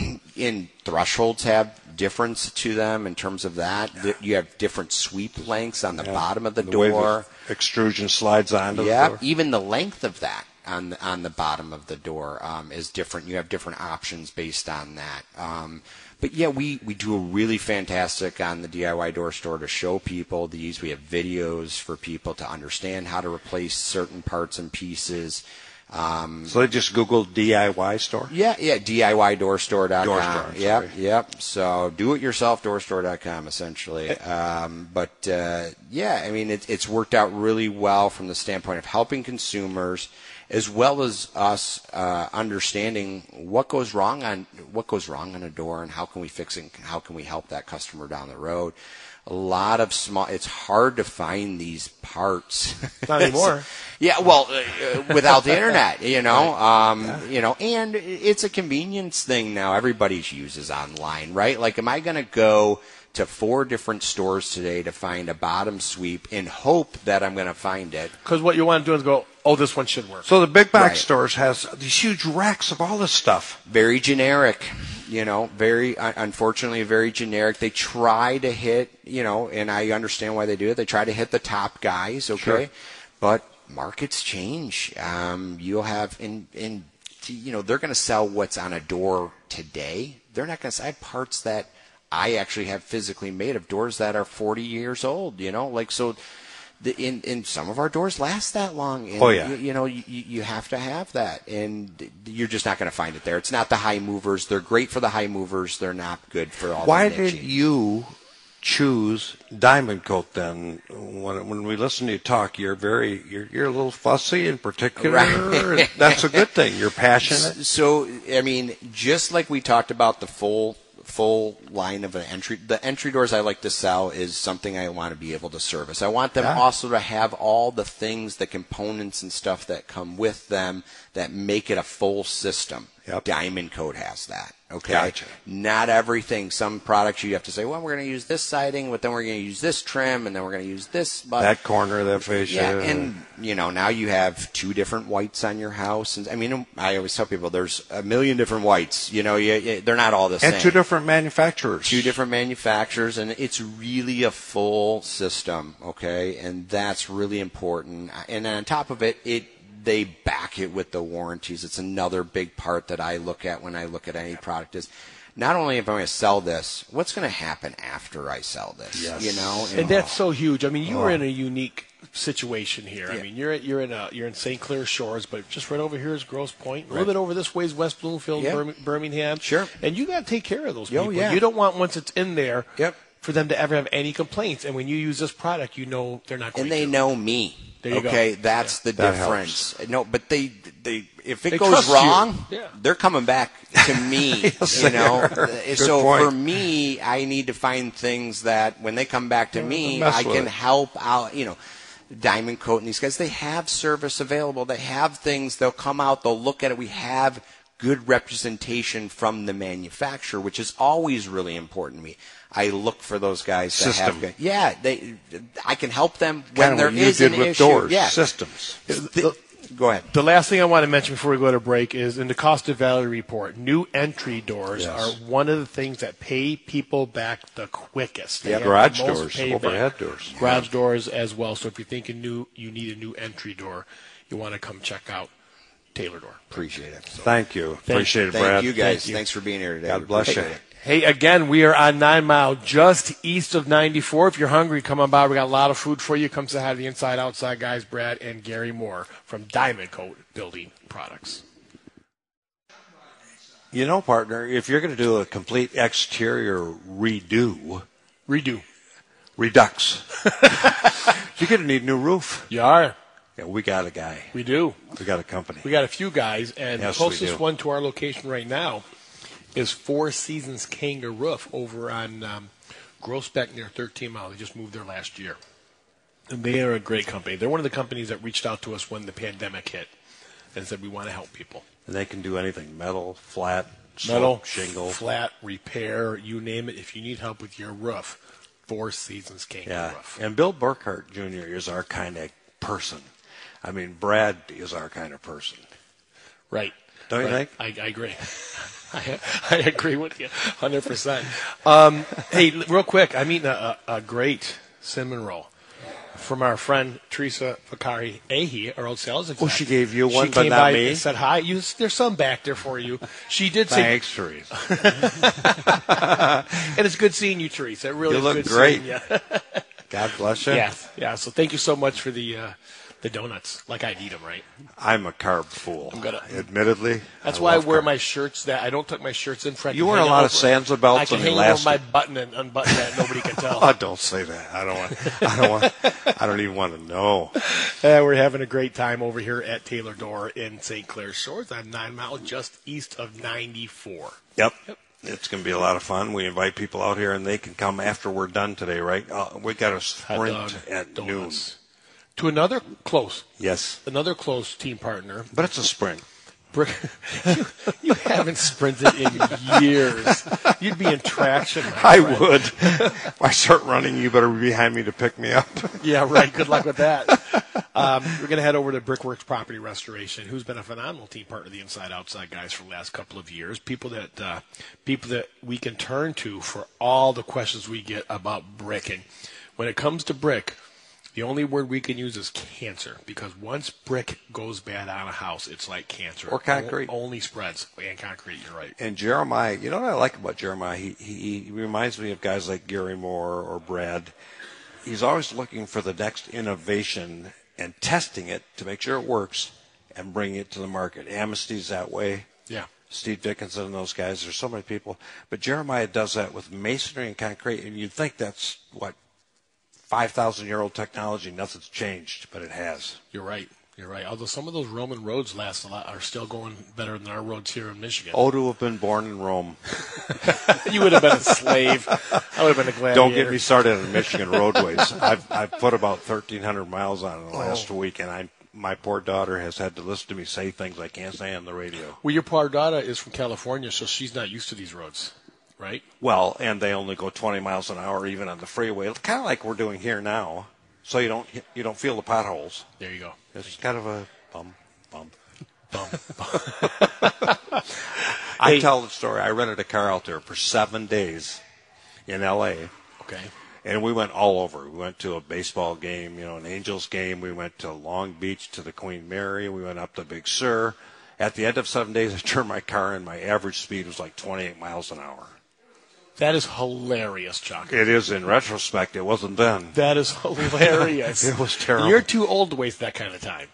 in thresholds have difference to them in terms of that. You have different sweep lengths on the yeah. bottom of the, the door. Way the extrusion slides onto yeah, the door. Even the length of that on the, on the bottom of the door um, is different. You have different options based on that. Um, but yeah, we, we do a really fantastic on the D I Y door store to show people these. We have videos for people to understand how to replace certain parts and pieces. Um, so they just Google D I Y store? Yeah, yeah, D I Y door store dot com. Door store, yep, yep. So do it yourself door store dot com essentially. Um, but uh, yeah, I mean it, it's worked out really well from the standpoint of helping consumers as well as us uh, understanding what goes wrong on what goes wrong on a door and how can we fix it and how can we help that customer down the road. A lot of small. It's hard to find these parts. Not anymore. yeah, well, uh, without the internet, you know, um, yeah. you know, and it's a convenience thing now. Everybody uses online, right? Like, am I going to go to four different stores today to find a bottom sweep and hope that I'm going to find it? Because what you want to do is go, oh, this one should work. So the big box right. stores has these huge racks of all this stuff. Very generic. You know, very, unfortunately, very generic. They try to hit, you know, and I understand why they do it. They try to hit the top guys, okay? Sure. But markets change. Um, you'll have, in, in, you know, they're going to sell what's on a door today. They're not going to sell parts that I actually have physically made of doors that are forty years old, you know? Like, so the, in, in some of our doors last that long. And, oh, yeah. You, you know, you, you have to have that. And you're just not going to find it there. It's not the high movers. They're great for the high movers. They're not good for all Why the did you choose Diamond Coat then? When, when we listen to you talk, you're very, you're, you're a little fussy in particular. Right. That's a good thing. You're passionate. So, I mean, just like we talked about the full full line of an entry. The entry doors I like to sell is something I want to be able to service. I want them yeah. also to have all the things, the components and stuff that come with them that make it a full system. Yep. Diamond Coat has that. Okay. Gotcha. Not everything. Some products you have to say, well, we're going to use this siding, but then we're going to use this trim, and then we're going to use this. But that corner, that fascia. yeah, and you know now you have two different whites on your house. And I mean, I always tell people there's a million different whites. You know, you, you, they're not all the same. And two different manufacturers. Two different manufacturers, and it's really a full system. Okay, and that's really important. And then on top of it, it. They back it with the warranties. It's another big part that I look at when I look at any product is not only if I'm going to sell this, what's going to happen after I sell this? Yes. You know, And that's so huge. I mean, you Oh. were in a unique situation here. Yeah. I mean, you're you're in a you're in Saint Clair Shores, but just right over here is Grosse Pointe. A Right. little bit over this way is West Bloomfield, Yeah. Bir- Birmingham. Sure. And you got to take care of those Oh, people. yeah. You don't want once it's in there. Yep. For them to ever have any complaints, and when you use this product, you know they're not going and they to. know me. There you go. Okay, that's the That difference. No, but they they if it They goes trust you. wrong, Yeah. they're coming back to me. you know, so point. for me, I need to find things that when they come back to me, mess I with can it. help out. You know, Diamond Coat and these guys, they have service available. They have things. They'll come out. They'll look at it. We have good representation from the manufacturer, which is always really important to me. I look for those guys that System. have good. Yeah, they. I can help them Kind when of there what you is did an with issue. doors, Yeah. systems. The- go ahead. The last thing I want to mention before we go to break is in the Costa Valley report, new entry doors Yes. are one of the things that pay people back the quickest. They Yeah, have garage the most doors, payback. overhead doors. Garage doors as well. So if you're thinking new, you need a new entry door, you want to come check out Taylor Door. Appreciate it. Thank you. Appreciate it, Thank Brad. you guys. Thank you. Thanks for being here today. God We bless you. appreciate it. Hey, again, we are on Nine Mile, just east of ninety-four. If you're hungry, come on by. We got a lot of food for you. Come say hi to the Inside Outside guys, Brad and Gary Moore from Diamond Coat Building Products. You know, partner, if you're going to do a complete exterior redo, Redo. redux, you're going to need a new roof. You are. Yeah, we got a guy. We do. We got a company. We got a few guys, and Yes, the we closest do. one to our location right now is Four Seasons Kanga Roof over on um, Grossbeck near thirteen Mile. They just moved there last year. And they are a great company. They're one of the companies that reached out to us when the pandemic hit and said, we want to help people. And they can do anything, metal, flat, Metal, slope, shingle. flat, repair, you name it. If you need help with your roof, Four Seasons Kanga Yeah. Roof. And Bill Burkhart Junior is our kind of person. I mean, Brad is our kind of person. Right. Don't you Right. think? I, I agree. I, I agree with you one hundred percent. Um, hey, l- real quick, I'm eating a, a, a great cinnamon roll from our friend Teresa Fakari Ahi, our old sales exec. Well, she gave you one, she but came not by me? and said hi. You, there's some back there for you. She did say, Thanks, Teresa. and it's good seeing you, Teresa. It really You is look good great. seeing you. God bless you. yeah, yeah. So thank you so much for the uh, the donuts. Like I need them, right? I'm a carb fool. I'm gonna- Admittedly. That's I why I love wear carbs. my shirts. That I don't tuck my shirts in front. You wear a lot of Sansa belts I can and hang over my elastic. button and unbutton that. Nobody can tell. Oh, don't say that. I don't want. I don't want. I don't even want to know. Uh, we're having a great time over here at Taylor Door in Saint Clair Shores on Nine Mile, just east of ninety-four. Yep. It's going to be a lot of fun. We invite people out here, and they can come after we're done today, right? Uh, we got a Hot sprint dog, at noon. donuts. To another close, Yes, another close team partner. but it's a sprint. Brick, you, you haven't sprinted in years. You'd be in traction. my I friend. would. If I start running, you better be behind me to pick me up. Yeah, right. Good luck with that. Um, we're going to head over to Brickworks Property Restoration, who's been a phenomenal team partner of the Inside Outside guys for the last couple of years. People that uh, people that we can turn to for all the questions we get about bricking. When it comes to brick, the only word we can use is cancer, because once brick goes bad on a house, it's like cancer. Or concrete. O- only spreads. And concrete, you're right. And Jeremiah, you know what I like about Jeremiah? He, he, he reminds me of guys like Gary Moore or Brad. He's always looking for the next innovation and testing it to make sure it works and bringing it to the market. Amisty's that way. Yeah. Steve Dickinson and those guys. There's so many people. But Jeremiah does that with masonry and concrete, and you'd think that's, what, five thousand year old technology. Nothing's changed, but it has. You're right. You're right. Although some of those Roman roads last a lot are still going better than our roads here in Michigan. Oh, to have been born in Rome. You would have been a slave. I would have been a gladiator. Don't get me started on Michigan roadways. I've I've put about thirteen hundred miles on in the last Oh. week, and I my poor daughter has had to listen to me say things I can't say on the radio. Well, your poor daughter is from California, so she's not used to these roads, right? Well, and they only go twenty miles an hour even on the freeway, kind of like we're doing here now. So you don't you don't feel the potholes. There you go. It's kind of a bum bump. Bum. I Hey. tell the story. I rented a car out there for seven days in L A. Okay. And we went all over. We went to a baseball game, you know, an Angels game. We went to Long Beach to the Queen Mary. We went up to Big Sur. At the end of seven days, I turned my car in. My average speed was like twenty-eight miles an hour. That is hilarious, Chuck. It is in retrospect. It wasn't then. That is hilarious. It was terrible. You're too old to waste that kind of time.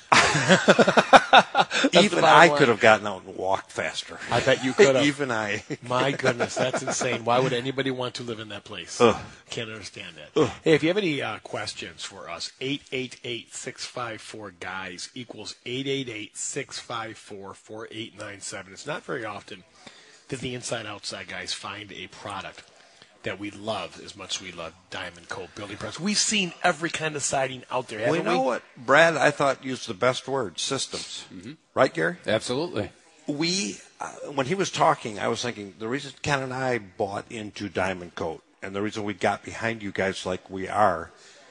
Even the I bottom could line. have gotten out and walked faster. I bet you could have. Even I. My goodness, that's insane. Why would anybody want to live in that place? Ugh. Can't understand that. Hey, if you have any uh, questions for us, eight eight eight, six five four, GUYS equals eight eight eight, six five four, four eight nine seven. It's not very often that the Inside Outside guys find a product that we love as much as we love Diamond Coat Building Products. We've seen every kind of siding out there, Well, haven't you know we? what? Brad, I thought, used the best word, systems. Mm-hmm. Right, Gary? Absolutely. We, uh, when he was talking, I was thinking the reason Ken and I bought into Diamond Coat and the reason we got behind you guys like we are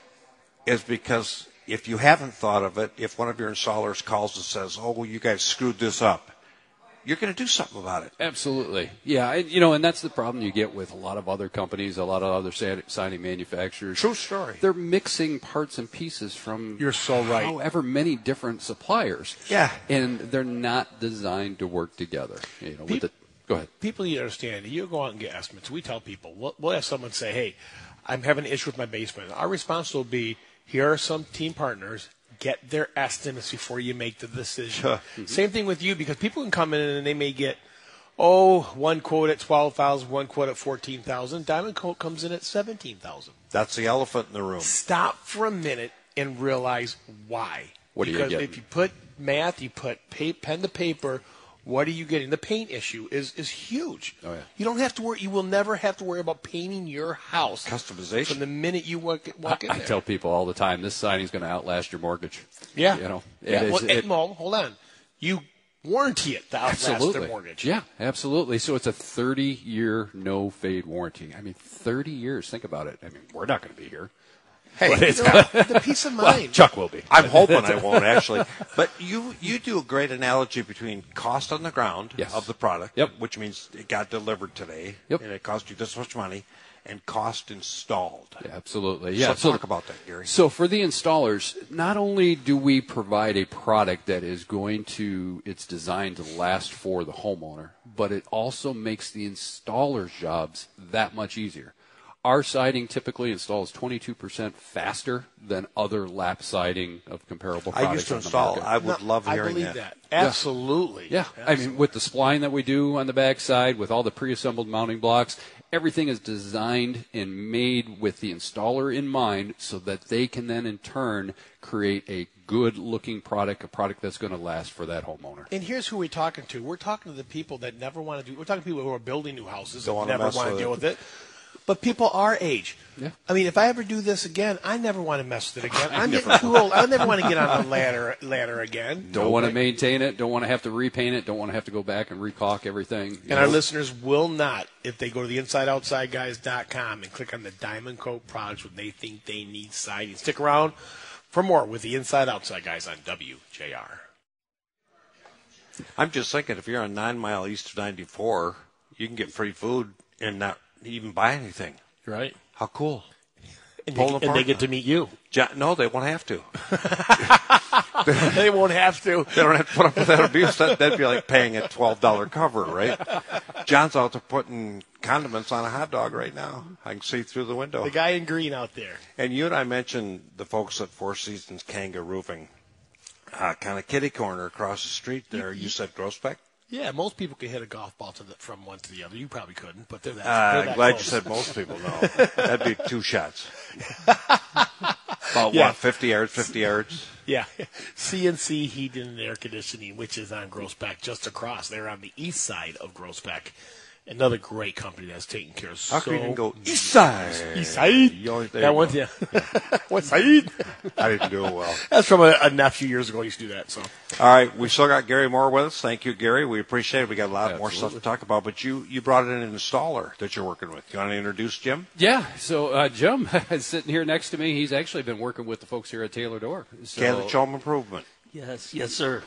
is because if you haven't thought of it, if one of your installers calls and says, oh, well, you guys screwed this up, you're going to do something about it. Absolutely. Yeah, and, you know, and that's the problem you get with a lot of other companies, a lot of other sad- siding manufacturers. True story. They're mixing parts and pieces from You're so right. however many different suppliers. Yeah. And they're not designed to work together. You know, with Peop- the, go ahead. People need to understand, you go out and get estimates. We tell people, we'll, we'll have someone say, hey, I'm having an issue with my basement. Our response will be, here are some team partners. Get their estimates before you make the decision. Mm-hmm. Same thing with you, because people can come in and they may get, oh, one quote at twelve thousand, one quote at fourteen thousand. Diamond Coat comes in at seventeen thousand. That's the elephant in the room. Stop for a minute and realize why. What are you because getting? if you put math, you put pa- pen to paper, what are you getting? The paint issue is, is huge. Oh, yeah. You don't have to worry. You will never have to worry about painting your house. Customization. From the minute you walk, walk in I there. tell people all the time, this siding's going to outlast your mortgage. Yeah. You know, it yeah. is- Well, it- and, well, hold on. You warranty it to outlast Absolutely. their mortgage. Yeah, absolutely. So it's a thirty-year no-fade warranty. I mean, thirty years. Think about it. I mean, we're not going to be here. Hey, You know, the peace of mind. Chuck will be. I'm hoping I won't actually. But you you do a great analogy between cost on the ground Yes. of the product, Yep. which means it got delivered today, Yep. and it cost you this much money, and cost installed. Yeah, absolutely. Yeah. So talk about that, Gary. So for the installers, not only do we provide a product that is going to, it's designed to last for the homeowner, but it also makes the installer's jobs that much easier. Our siding typically installs twenty-two percent faster than other lap siding of comparable products I used to on the install. market. I would No, love I hearing believe that. that. Absolutely. Yeah, I mean, with the spline that we do on the backside, with all the pre-assembled mounting blocks, everything is designed and made with the installer in mind so that they can then, in turn, create a good-looking product, a product that's going to last for that homeowner. And here's who we're talking to. We're talking to the people that never want to do. We're talking to people who are building new houses Don't and wanna never mess want to with deal it. with it. But people our age. Yeah. I mean, if I ever do this again, I never want to mess with it again. I'm getting too old. I never want to get on a ladder ladder again. Don't want to maintain it, don't want to have to repaint it, don't want to have to go back and recaulk everything. you And our know. listeners will not, if they go to the inside outside guys dot com and click on the Diamond Coat products when they think they need siding. Stick around for more with the Inside Outside Guys on W J R. I'm just thinking, if you're on nine mile east of ninety-four, you can get free food and not even buy anything. Right? How cool! And, Pull you, them and they apart get to meet you. Jo- no, they won't have to. They won't have to. They don't have to put up with that abuse. That, that'd be like paying a twelve dollar cover, right? John's out there putting condiments on a hot dog right now. I can see through the window. The guy in green out there. And you and I mentioned the folks at Four Seasons Kanga Roofing, uh, kind of kitty corner across the street there. You said Groesbeck? Yeah, most people can hit a golf ball to the, from one to the other. You probably couldn't, but they're that. Uh, they're I'm that glad close. you said most people. No, that'd be two shots. About Yeah. what, fifty yards, fifty yards? Yeah, C N C Heating and Air Conditioning, which is on Groesbeck, just across. They're on the east side of Groesbeck. Another great company that's taking care of How so can you even go East Side? East Side. You always- there That you one, go. yeah. What's Side? I didn't do it well. That's from a, a nephew years ago. I used to do that. So All right, we still got Gary Moore with us. Thank you, Gary. We appreciate it. We got a lot more stuff to talk about. But you, you brought in an installer that you're working with. You want to introduce Jim? Yeah, so uh, Jim is sitting here next to me. He's actually been working with the folks here at Taylor Door. So, Canada Home Improvement. Yes, yes, sir.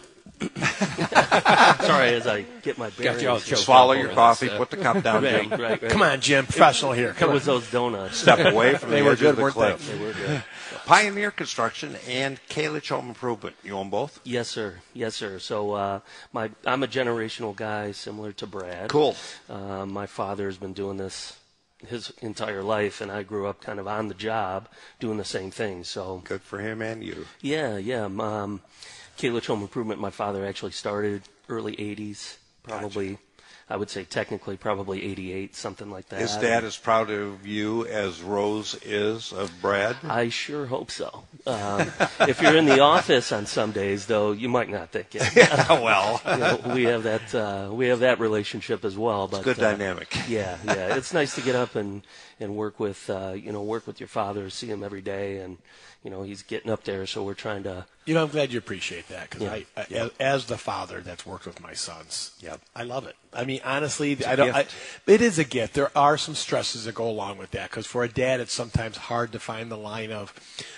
Sorry, as I get my bearings. Got you all choked Swallow up your over coffee. this, uh, Put the cup down, Right, Jim. right, right. come on, Jim, professional here. Come It on. was those donuts. Step away from They the were edge good, of the weren't cliff. They were good. Pioneer Construction and Kalich Home Improvement. You own both? Yes, sir. Yes, sir. So uh, my I'm a generational guy, similar to Brad. Cool. Uh, my father has been doing this his entire life, and I grew up kind of on the job doing the same thing. So Good for him and you. yeah, yeah. Um, Kalich Home Improvement. My father actually started early eighties, probably. I would say technically probably eighty-eight, something like that. His dad is proud of you as Rose is of Brad. I sure hope so. Um, if you're in the office on some days, though, you might not think it. well, You know, we have that uh, we have that relationship as well. But good uh, dynamic. Yeah, yeah. It's nice to get up and and work with uh, you know work with your father, see him every day, and you know he's getting up there. So we're trying to. You know, I'm glad you appreciate that because Yeah. I, I as, as the father that's worked with my sons, Yep. I love it. I mean, honestly, a I don't. I, gift. it is a gift. There are some stresses that go along with that because for a dad, it's sometimes hard to find the line of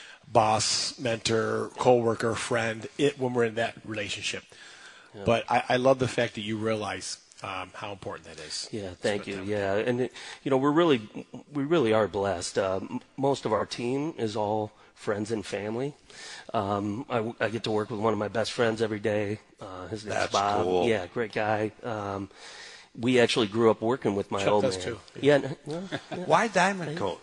boss, mentor, coworker, friend it, when we're in that relationship. But I, I love the fact that you realize um, how important that is. Yeah, thank Spend you. time with Yeah, and it, you know we're really we really are blessed. Uh, m- most of our team is all friends and family. Um, I, I get to work with one of my best friends every day. Uh, his name's That's Bob. cool. Yeah, great guy. Um, we actually grew up working with my Chuck old does man. too. Yeah, n- well, Why Diamond Coat?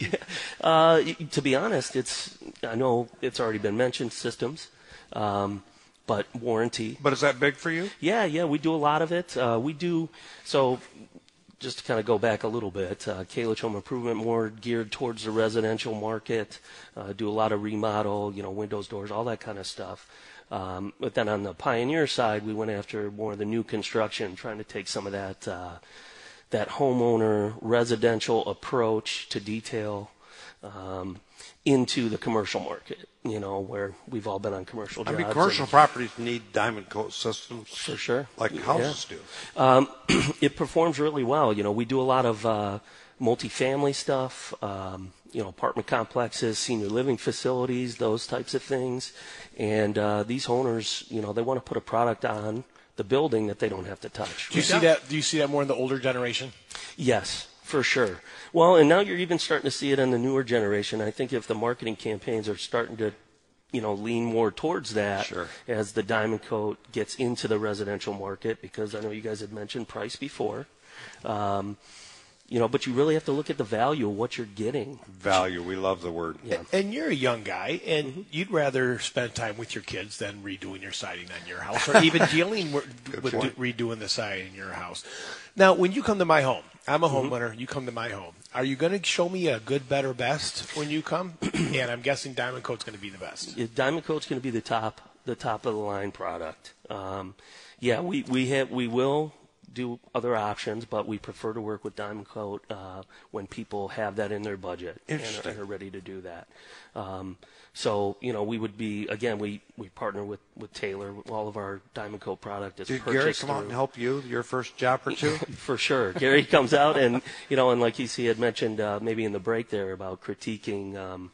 uh, y- to be honest, it's I know it's already been mentioned systems, um, but warranty. But is that big for you? Yeah, yeah, we do a lot of it. Uh, we do so. Just to kind of go back a little bit, uh, Kalich Home Improvement more geared towards the residential market. Uh, do a lot of remodel, you know, windows, doors, all that kind of stuff. Um, but then on the Pioneer side, we went after more of the new construction, trying to take some of that uh, that homeowner residential approach to detail um, into the commercial market. You know, where we've all been on commercial I jobs. mean, commercial and- properties need Diamond Coat systems. For sure. Like Yeah. houses do. Um, it performs really well. You know, we do a lot of uh, multifamily stuff, um, you know, apartment complexes, senior living facilities, those types of things. And uh, these owners, you know, they want to put a product on the building that they don't have to touch. Do you see that? Do you see that more in the older generation? Yes, for sure. Well, and now you're even starting to see it in the newer generation. I think if the marketing campaigns are starting to, you know, lean more towards that Sure. as the Diamond Coat gets into the residential market, because I know you guys had mentioned price before. Um, you know, but you really have to look at the value of what you're getting. Value. We love the word. Yeah. And you're a young guy, and Mm-hmm. you'd rather spend time with your kids than redoing your siding on your house, or even dealing with, with do, point. redoing the siding in your house. Now, when you come to my home, I'm a Mm-hmm. homeowner. You come to my home. Are you going to show me a good, better, best when you come? And I'm guessing Diamond Coat's going to be the best. Yeah, Diamond Coat's going to be the top, the top of the line product. Um, yeah, we we have we will do other options, but we prefer to work with Diamond Coat uh, when people have that in their budget and are, Interesting. and are ready to do that. Um, so you know, we would be again. We, we partner with, with Taylor. All of our Diamond Coat product is Did purchased Gary come out through- and help you your first job or two? for sure. Gary comes out and, you know, and like he he had mentioned uh, maybe in the break there about critiquing um,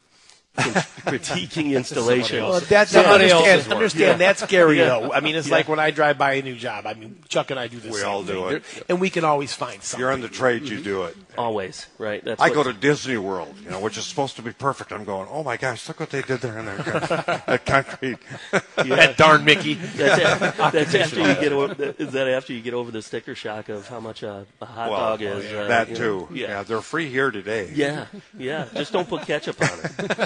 critiquing installation. Well, that's Somebody else's understand. work. Understand that's scary Yeah. though. I mean, it's Yeah. like when I drive by a new job. I mean, Chuck and I do the We same all do thing. it. There- and we can always find something. You're in the trade, you do it. Always, right? That's I what- go to Disney World, you know, which is supposed to be perfect. I'm going, oh my gosh, look what they did there in that, that concrete. that darn Mickey. That's, a- that's after you get over. Is that after you get over the sticker shock of how much a, a hot Well, dog is? uh, that you know? too. Yeah. Yeah. they're free here today. Yeah, yeah. Just don't put ketchup on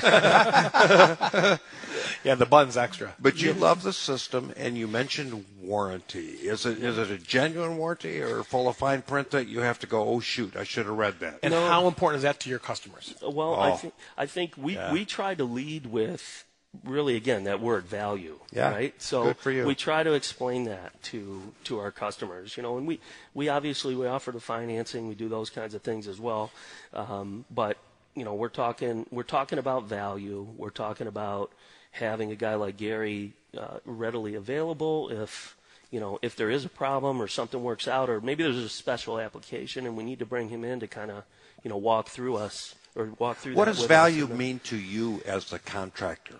it. Yeah, the bun's extra. But you love the system, and you mentioned warranty. Is it is it a genuine warranty or full of fine print that you have to go, oh shoot, I should have read that? And how important is that to your customers? Well, I Oh. think I think we Yeah. we try to lead with really, again, that word value, Yeah, right? So good for you. we try to explain that to to our customers, you know, and we, we obviously we offer the financing, we do those kinds of things as well, um, but you know, we're talking we're talking about value, we're talking about having a guy like Gary uh, readily available if you know if there is a problem or something works out, or maybe there's a special application and we need to bring him in to kind of you know walk through us or walk through. What that does with value us. mean to you as the contractor?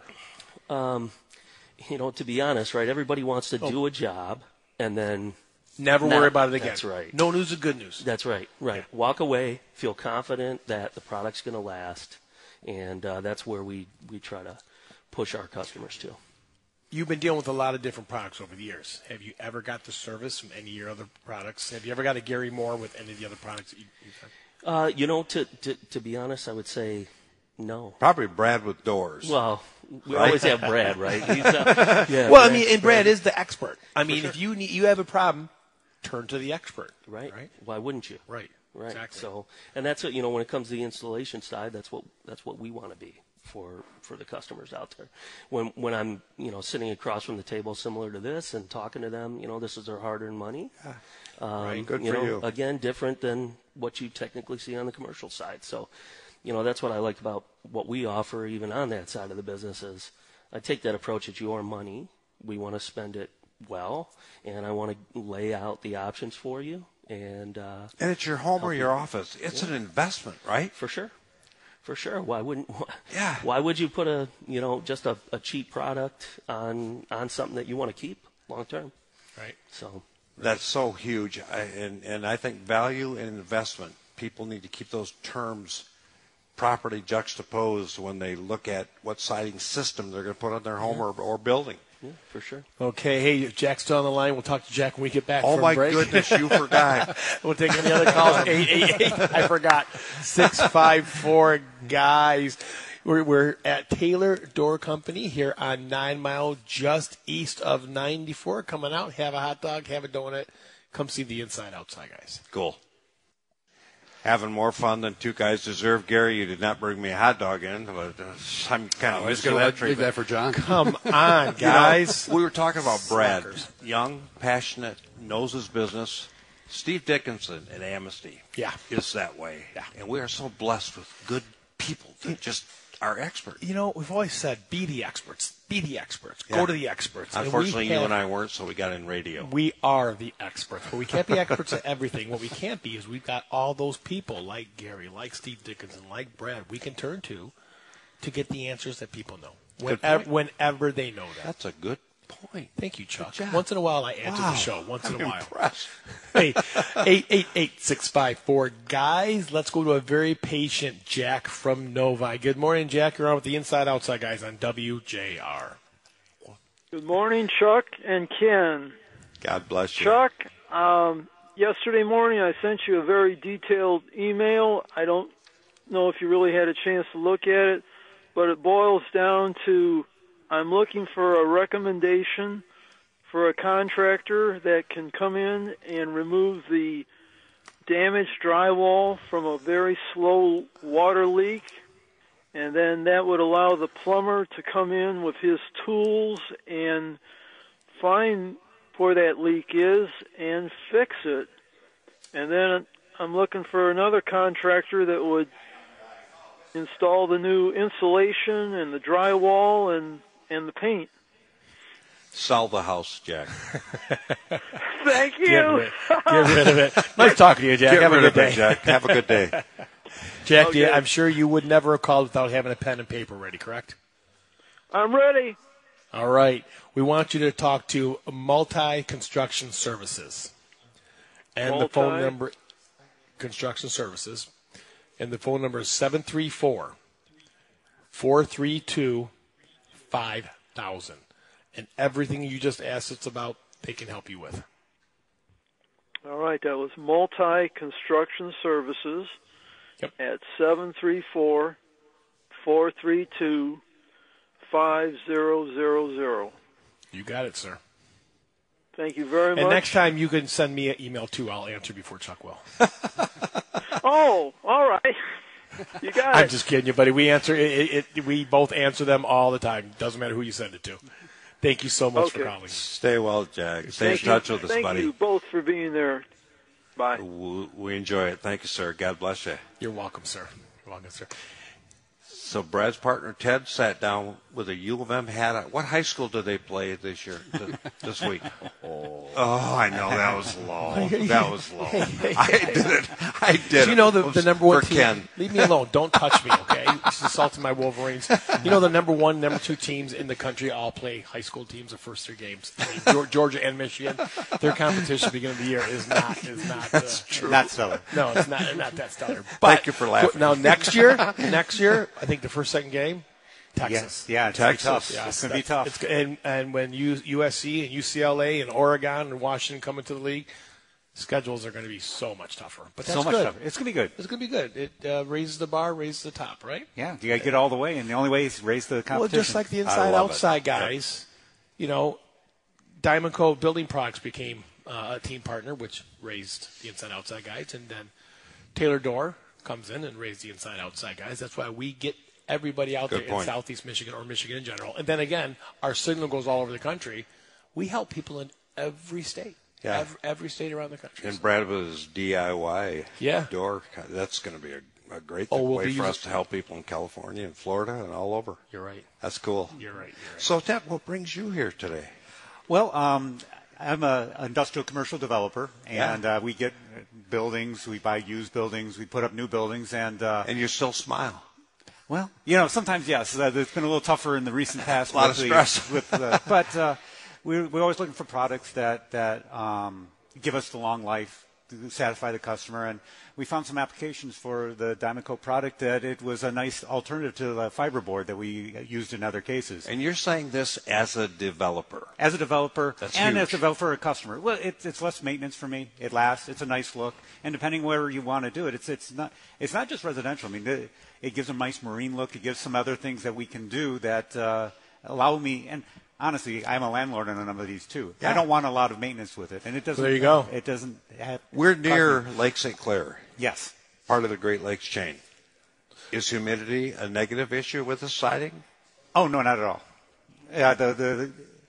Um, you know, to be honest, right? Everybody wants to do a job and then Never not- worry about it again. That's right. No news is good news. That's right. Right. Walk away, feel confident that the product's going to last, and uh, that's where we we try to push our customers to. You've been dealing with a lot of different products over the years. Have you ever got the service from any of your other products? Have you ever got a Gary Moore with any of the other products that you, you've done? Uh, you know, to, to to be honest, I would say no. Probably Brad with doors. Well, we Right? always have Brad, right? He's, uh, yeah, Well, I Brad- mean, and Brad is the expert. I mean, if you need, you have a problem, turn to the expert. right? Right. Why wouldn't you? Right. Right. Exactly. So, and that's what you know when it comes to the installation side. That's what that's what we want to be for for the customers out there. When when I'm you know sitting across from the table, similar to this, and talking to them, you know, this is their hard-earned money. Um, Right. Good you for know, you. Again, different than what you technically see on the commercial side. So, you know, that's what I like about what we offer, even on that side of the business. Is I take that approach. It's your money. We want to spend it well, and I want to lay out the options for you. And uh, And it's your home or your office. It's an investment, right? for sure, for sure. Why wouldn't? Yeah. Why would you put a you know just a, a cheap product on on something that you want to keep long term? Right. So That's so huge. I, and, and I think value and investment, people need to keep those terms properly juxtaposed when they look at what siding system they're going to put on their home or, or building. yeah, for sure. Okay. Hey, Jack's still on the line. We'll talk to Jack when we get back. Oh, from my break. goodness, you forgot. We'll take any other calls. eight eight eight. I forgot. six five four guys. We're, we're at Taylor Door Company here on Nine Mile, just east of ninety-four. Coming out, have a hot dog, have a donut. Come see the inside outside, guys. Cool. Having more fun than two guys deserve. Gary, you did not bring me a hot dog in, but uh, I'm kind of I was used to going that to leave treatment. that for John. Come on, guys. We were talking about Brad, Slackers. young, passionate, knows his business. Steve Dickinson at Amnesty Yeah. is that way. Yeah. And we are so blessed with good people that just are experts. You know, we've always said, be the experts. Be the experts. Yeah. Go to the experts. And we Unfortunately, you have- and I weren't, so we got in radio. We are the experts, but we can't be experts at everything. What we can't be is we've got all those people like Gary, like Steve Dickinson, like Brad, we can turn to to get the answers that people know Good whenever, point. whenever they know that. That's a good point. Thank you, Chuck. Good job. Once in a while, I answer Wow. the show. Once in I'm a while. impressed. Hey, eight eight eight six five four guys. Let's go to a very patient Jack from Novi. Good morning, Jack. You're on with the Inside Outside guys on W J R. Good morning, Chuck and Ken. God bless you. Chuck, um, yesterday morning I sent you a very detailed email. I don't know if you really had a chance to look at it, but it boils down to I'm looking for a recommendation for a contractor that can come in and remove the damaged drywall from a very slow water leak. And then that would allow the plumber to come in with his tools and find where that leak is and fix it. And then I'm looking for another contractor that would install the new insulation and the drywall and, and the paint. Sell the house, Jack. Thank Get you. rid, get rid of it. Nice talking to you, Jack. Get Have a rid good of it, day. Jack. Have a good day. Jack, do you- Okay. I'm sure you would never have called without having a pen and paper ready, correct? I'm ready. All right. We want you to talk to Multi Construction Services. And the phone Multi? number, Construction Services. And the phone number is seven three four, four three two, five thousand. And everything you just asked us about, they can help you with. All right, that was Multi Construction Services Yep. at seven three four, four three two, five zero zero zero. You got it, sir. Thank you very And much. next time you can send me an email, too. I'll answer before Chuck will. Oh, all right. You got I'm it. just kidding you, buddy. We answer it, it, it. We both answer them all the time. Doesn't matter who you send it to. Thank you so much Okay. for calling. Stay well, Jack. Stay in Thank touch you. with us, Thank buddy. you both for being there. Bye. We, we enjoy it. Thank you, sir. God bless you. You're welcome, sir. You're welcome, sir. So Brad's partner Ted sat down with a U of M hat on. What high school did they play this year, th- this week? Oh, I know that was low. That was low. I did it. I did Do it. you know the, the number one for team? Ken. Leave me alone. Don't touch me, okay? This is assaulting my Wolverines. You know the number one, number two teams in the country all play high school teams the first three games. I mean, Geor- Georgia and Michigan. Their competition at the beginning of the year is not is not. That's uh, true. Not stellar. No, it's not. They're not that stellar. But Thank you for laughing. Now next year, next year, I think the first second game, Texas. Yes. Yeah, it's Texas. gonna be tough. Yeah, it's going to be tough. It's, and and when U, USC and U C L A and Oregon and Washington come into the league, schedules are going to be so much tougher. But that's so much good. tougher. It's going to be good. It's going to be good. It uh, raises the bar, raises the top, right? Yeah, you got to get all the way, and the only way is raise the competition. Well, just like the love inside it. outside guys, you know, Diamond Co. Building Products became uh, a team partner, which raised the inside outside guys, and then Taylor Door comes in and raised the inside outside guys. That's why we get everybody out Good there point. in Southeast Michigan or Michigan in general. And then again, our signal goes all over the country. We help people in every state. Yeah. Every, every state around the country. And Brad was D I Y Yeah. door. That's going to be a, a great Oh, thing, we'll way be for us using- to help people in California and Florida and all over. You're right. That's cool. You're right. You're right. So, Ted, what brings you here today? Well, um, I'm an industrial commercial developer, and uh, we get buildings, we buy used buildings, we put up new buildings, and uh, And you still smile. well, you know, sometimes yes, uh, it's been a little tougher in the recent past. A lot with of the- stress. with the, but uh, we're we're always looking for products that that um, give us the long life, to satisfy the customer, and we found some applications for the Diamond Coat product that it was a nice alternative to the fiberboard that we used in other cases. And you're saying this as a developer. As a developer That's and huge. as a developer for a customer, well, it's it's less maintenance for me. It lasts. It's a nice look, and depending where you want to do it, it's it's not it's not just residential. I mean, it, it gives a nice marine look. It gives some other things that we can do that uh, allow me. And honestly, I'm a landlord on a number of these too. Yeah. I don't want a lot of maintenance with it, and it doesn't. There you go. It doesn't. Have, We're near cost me- Lake Saint Clair, Yes. part of the Great Lakes chain. Is humidity a negative issue with the siding? Oh no, not at all. Yeah, the the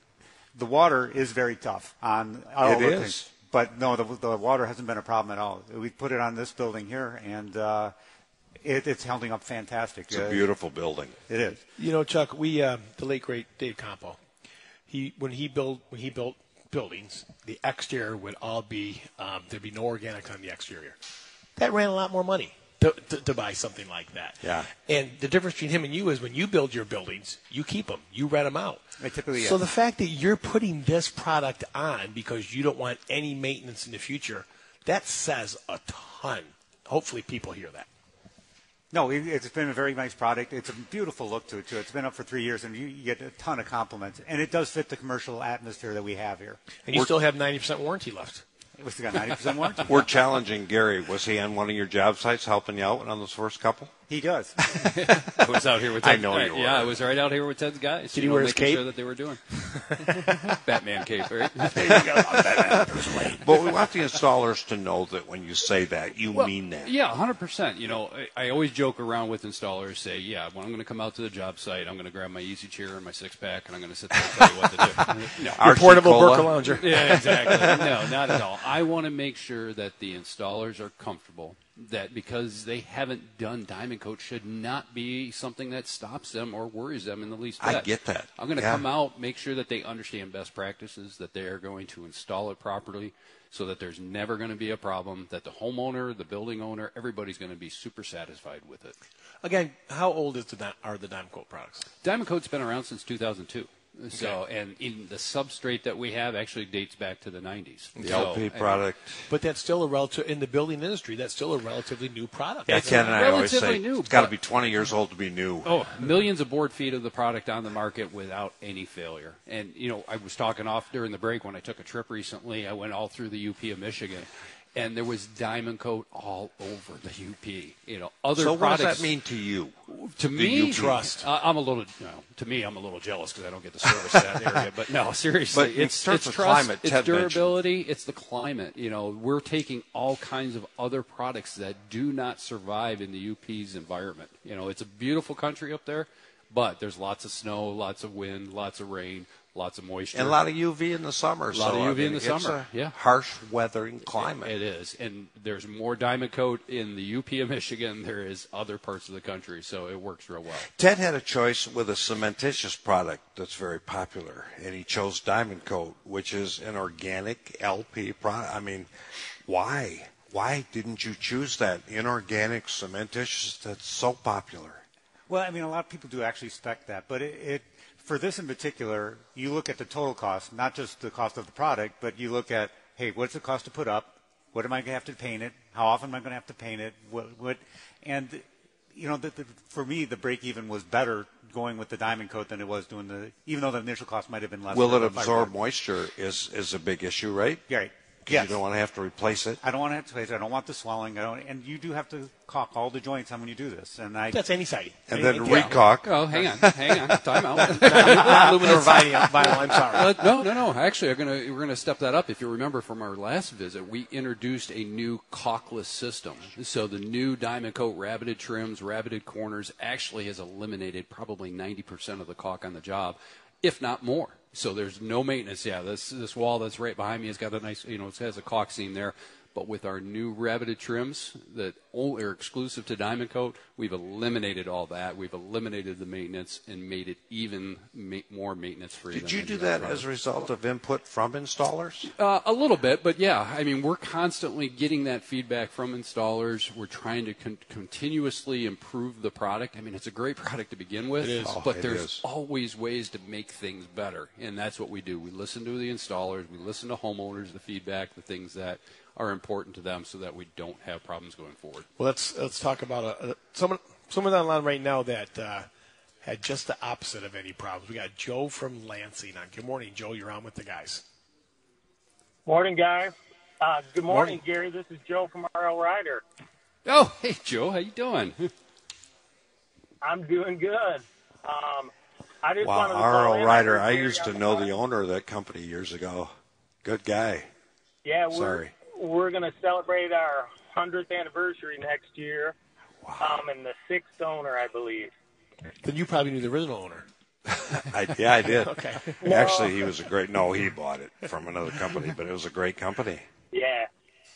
the water is very tough on all It the is. things. But no, the, the water hasn't been a problem at all. We put it on this building here, and uh, it, it's holding up fantastic. It's a Uh, beautiful building. It is. You know, Chuck, we uh, the late great Dave Campo. He when he built when he built buildings, the exterior would all be um, there'd be no organics on the exterior. That ran a lot more money to, to, to buy something like that. Yeah. And the difference between him and you is when you build your buildings, you keep them, you rent them out. I typically, So yes. the fact that you're putting this product on because you don't want any maintenance in the future, that says a ton. Hopefully, people hear that. No, it, it's been a very nice product. It's a beautiful look to it, too. It's been up for three years, and you, you get a ton of compliments. And it does fit the commercial atmosphere that we have here. And you still have ninety percent warranty left. We've still got ninety percent warranty. We're challenging Gary. Was he on one of your job sites helping you out on those first couple? He does. I was out here with I Ted. know you uh, Yeah, were. I was right out here with Ted's guys. Did you he know, wear his making cape? sure that they were doing Batman cape, right? But we want the installers to know that when you say that, you Well, mean that. Yeah, one hundred percent. You know, I, I always joke around with installers, say, yeah, when I'm going to come out to the job site, I'm going to grab my easy chair and my six pack, and I'm going to sit there and tell you what to do. No. Your Archie portable Cola. Burka Lounger. Yeah, exactly. No, not at all. I want to make sure that the installers are comfortable, that because they haven't done Diamond Coat should not be something that stops them or worries them in the least I bit. get that. I'm going to Yeah. come out, make sure that they understand best practices, that they are going to install it properly so that there's never going to be a problem, that the homeowner, the building owner, everybody's going to be super satisfied with it. Again, how old is the Di- are the Diamond Coat products? Diamond Coat's been around since two thousand two. So, and in the substrate that we have actually dates back to the nineties. The So, L P I mean, product. But that's still a relative in the building industry. That's still a relatively new product. Yeah, isn't Ken it? and I always Relatively say new, it's got to but- be twenty years old to be new. Oh, millions of board feet of the product on the market without any failure. And, you know, I was talking off during the break when I took a trip recently. I went all through the U P of Michigan, and there was Diamond Coat all over the U P. You know, other So what products. does that mean to you? To do me, you trust? Uh, I'm a little. You know, to me, I'm a little jealous because I don't get to service that area. But no, seriously, But in it's terms it's of trust, climate, it's Ted mentioned- durability, it's the climate. You know, we're taking all kinds of other products that do not survive in the U P's environment. You know, it's a beautiful country up there, but there's lots of snow, lots of wind, lots of rain, lots of moisture, And a lot of U V in the summer. A lot so, of U V I in mean, the it's summer, a yeah. harsh weathering climate. It is, and there's more Diamond Coat in the U P of Michigan than there is other parts of the country, so it works real well. Ted had a choice with a cementitious product that's very popular, and he chose Diamond Coat, which is an organic L P product. I mean, why? Why didn't you choose that inorganic cementitious that's so popular? Well, I mean, a lot of people do actually spec that, but it, it for this in particular, you look at the total cost, not just the cost of the product, but you look at, hey, what's the cost to put up? What am I going to have to paint it? How often am I going to have to paint it? What, what, and you know, the, the, for me, the break even was better going with the Diamond Coat than it was doing the, even though the initial cost might have been less. Will it for the absorb fiberglass. moisture is is a big issue, right? Yeah, right. 'Cause Yes. you don't want to have to replace it. I don't want to have to place it. I don't want the swelling. I don't, and you do have to caulk all the joints on when you do this. And I, That's any siding. And Any- then yeah. recaulk. Oh, hang on, hang on, time out. Aluminum or vinyl, vinyl, I'm sorry. Uh, no, no, no. Actually, I'm gonna, we're going to step that up. If you remember from our last visit, we introduced a new caulkless system. So the new Diamond Coat rabbited trims, rabbited corners actually has eliminated probably ninety percent of the caulk on the job, if not more. So there's no maintenance. Yeah, this this wall that's right behind me has got a nice, you know, it has a caulk seam there. But with our new rabbited trims that only are exclusive to Diamond Coat, we've eliminated all that. We've eliminated the maintenance and made it even ma- more maintenance free. Did you do that as a result of input from installers? Uh, a little bit, but yeah, I mean, we're constantly getting that feedback from installers. We're trying to con- continuously improve the product. I mean, it's a great product to begin with, It is. Oh, but it there's is. always ways to make things better, and that's what we do. We listen to the installers, we listen to homeowners, the feedback, the things that are important to them, so that we don't have problems going forward. Well, let's let's talk about a, a, someone someone online right now that uh, had just the opposite of any problems. We got Joe from Lansing on. Good morning, Joe. You're on with the guys. Morning, guys. Uh, good morning, Morning. Gary. This is Joe from R L Rider. Oh, hey, Joe, how you doing? I'm doing good. Um, I just Wow, wanted to R call L in. Ryder. heard I Gary used to on know phone. the owner of that company years ago. Good guy. Yeah, we're Sorry. we're going to celebrate our hundredth anniversary next year. Wow. Um, and the sixth owner, I believe. Then you probably knew the original owner. I, yeah, I did. Okay. Actually, he was a great. No, he bought it from another company, but it was a great company. Yeah.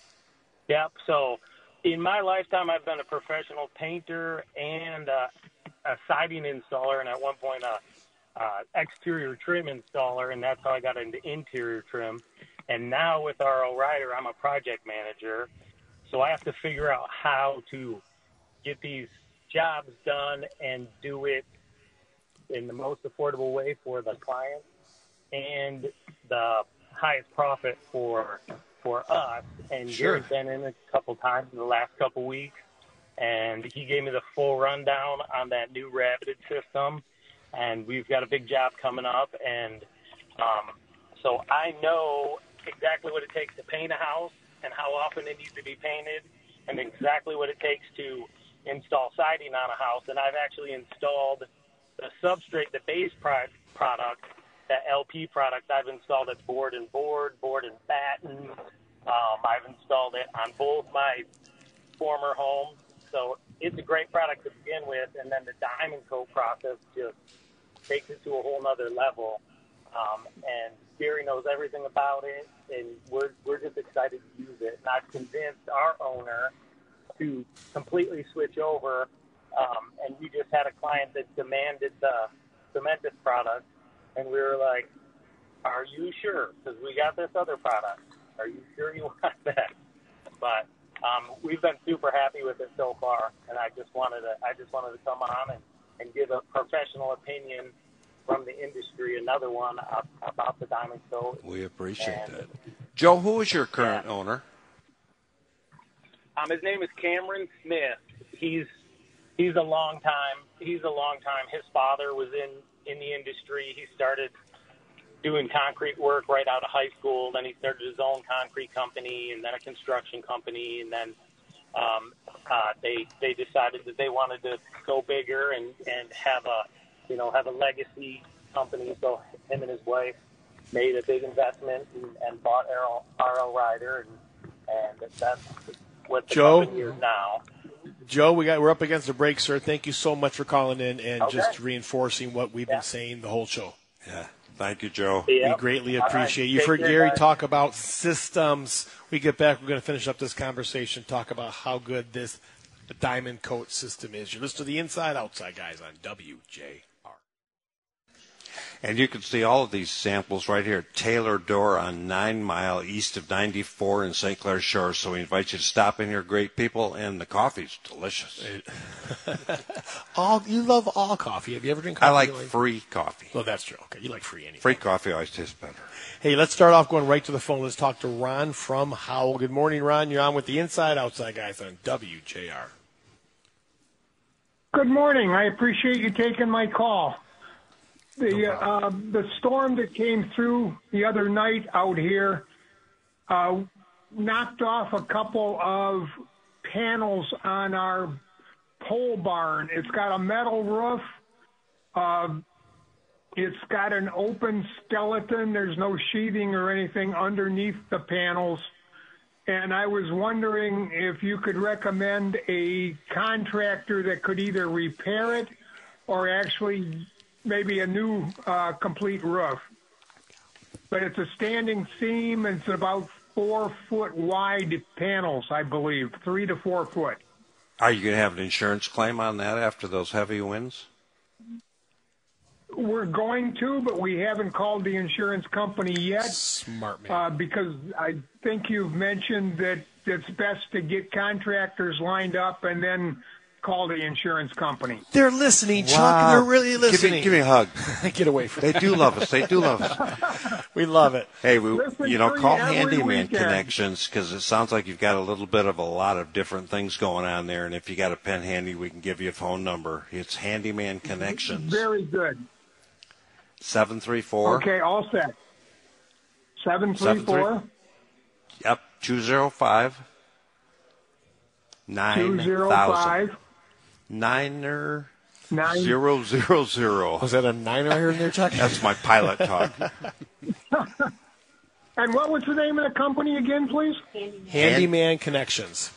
Yep. So, in my lifetime, I've been a professional painter and uh, a siding installer, and at one point, a uh, exterior trim installer, and that's how I got into interior trim. And now with R L Rider, I'm a project manager, so I have to figure out how to get these jobs done and do it in the most affordable way for the client and the highest profit for for us. And Sure. Gary's been in a couple times in the last couple weeks, and he gave me the full rundown on that new rabbited system. And we've got a big job coming up, and um, so I know exactly what it takes to paint a house and how often it needs to be painted, and exactly what it takes to install siding on a house. And I've actually installed the substrate, the base pro- product, that L P product. I've installed it board and board, board and batten. Um, I've installed it on both my former homes. So it's a great product to begin with. And then the Diamond Coat process just takes it to a whole nother level. Um, and Gary knows everything about it, and we're, we're just excited to use it. And I've convinced our owner to completely switch over. Um, and we just had a client that demanded the cemented product, and we were like, are you sure? Because we got this other product. Are you sure you want that? But um, we've been super happy with it so far, and I just wanted to I just wanted to come on and, and give a professional opinion from the industry, another one uh, about the Diamond Coat. We appreciate And, that. Joe, who is your current Yeah. owner? Um, his name is Cameron Smith. He's he's a long time. He's a long time. His father was in, in the industry. He started doing concrete work right out of high school. Then he started his own concrete company, and then a construction company, and then um, uh, they they decided that they wanted to go bigger and, and have a you know have a legacy company. So him and his wife made a big investment and, and bought R L Rider, and and that's what the Joe? company is now. Joe, we got we're up against the break, sir. Thank you so much for calling in and Okay. just reinforcing what we've Yeah. been saying the whole show. Yeah. Thank you, Joe. Yeah. We greatly All right. appreciate you. You've Take heard care, Gary guys. talk about systems. We get back, we're going to finish up this conversation, talk about how good this Diamond Coat system is. You listen to the Inside Outside guys on W J R. And you can see all of these samples right here at Taylor Door on Nine Mile east of ninety-four in Saint Clair Shores. So we invite you to stop in here, great people, and the coffee's delicious. All you love all coffee. Have you ever drank coffee? I like You free coffee. Well, that's true. Okay, you like free anyway. Free coffee always tastes better. Hey, let's start off going right to the phone. Let's talk to Ron from Howell. Good morning, Ron. You're on with the Inside Outside guys on W J R. Good morning. I appreciate you taking my call. The uh, the storm that came through the other night out here uh, knocked off a couple of panels on our pole barn. It's got a metal roof. Uh, it's got an open skeleton. There's no sheathing or anything underneath the panels. And I was wondering if you could recommend a contractor that could either repair it or actually maybe a new uh, complete roof. But it's a standing seam, and it's about four foot wide panels, I believe, three to four foot. Are you going to have an insurance claim on that after those heavy winds? We're going to, but we haven't called the insurance company yet. Smart man. Uh, because I think you've mentioned that it's best to get contractors lined up and then call the insurance company. They're listening, Chuck. Wow. They're really Give listening. me, give me a hug. Get away from They do love us. They do love us. We love it. Hey, we, Listen you know, to you call every Handyman weekend. Connections because it sounds like you've got a little bit of a lot of different things going on there. And if you got a pen handy, we can give you a phone number. It's Handyman Connections. Very good. seven three four. Okay, all set. Seven three four Yep, two zero five. Nine two zero thousand. five Niner nine. zero zero zero. Was that a niner I heard in there, Chuck? That's my pilot talk. And what was the name of the company again, please? Handyman Connections.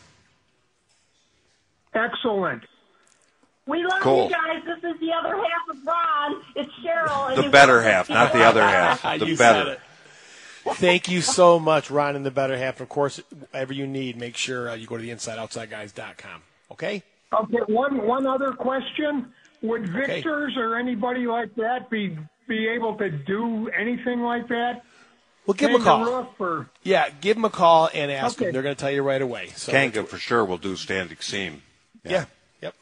Excellent. We love Cool. you guys. This is the other half of Ron. It's Cheryl. and The his better wife, half, not the other half. The You said better. it. Thank you so much, Ron, and the better half. Of course, whatever you need, make sure uh, you go to the inside outside guys dot com. Okay? Okay, one one other question. Would Victors or anybody like that be be able to do anything like that? Well, give them a Change call. the roof or, Yeah, give them a call and ask Okay. them. They're going to tell you right away. So Kanga for sure will do standing seam. Yeah. Yep.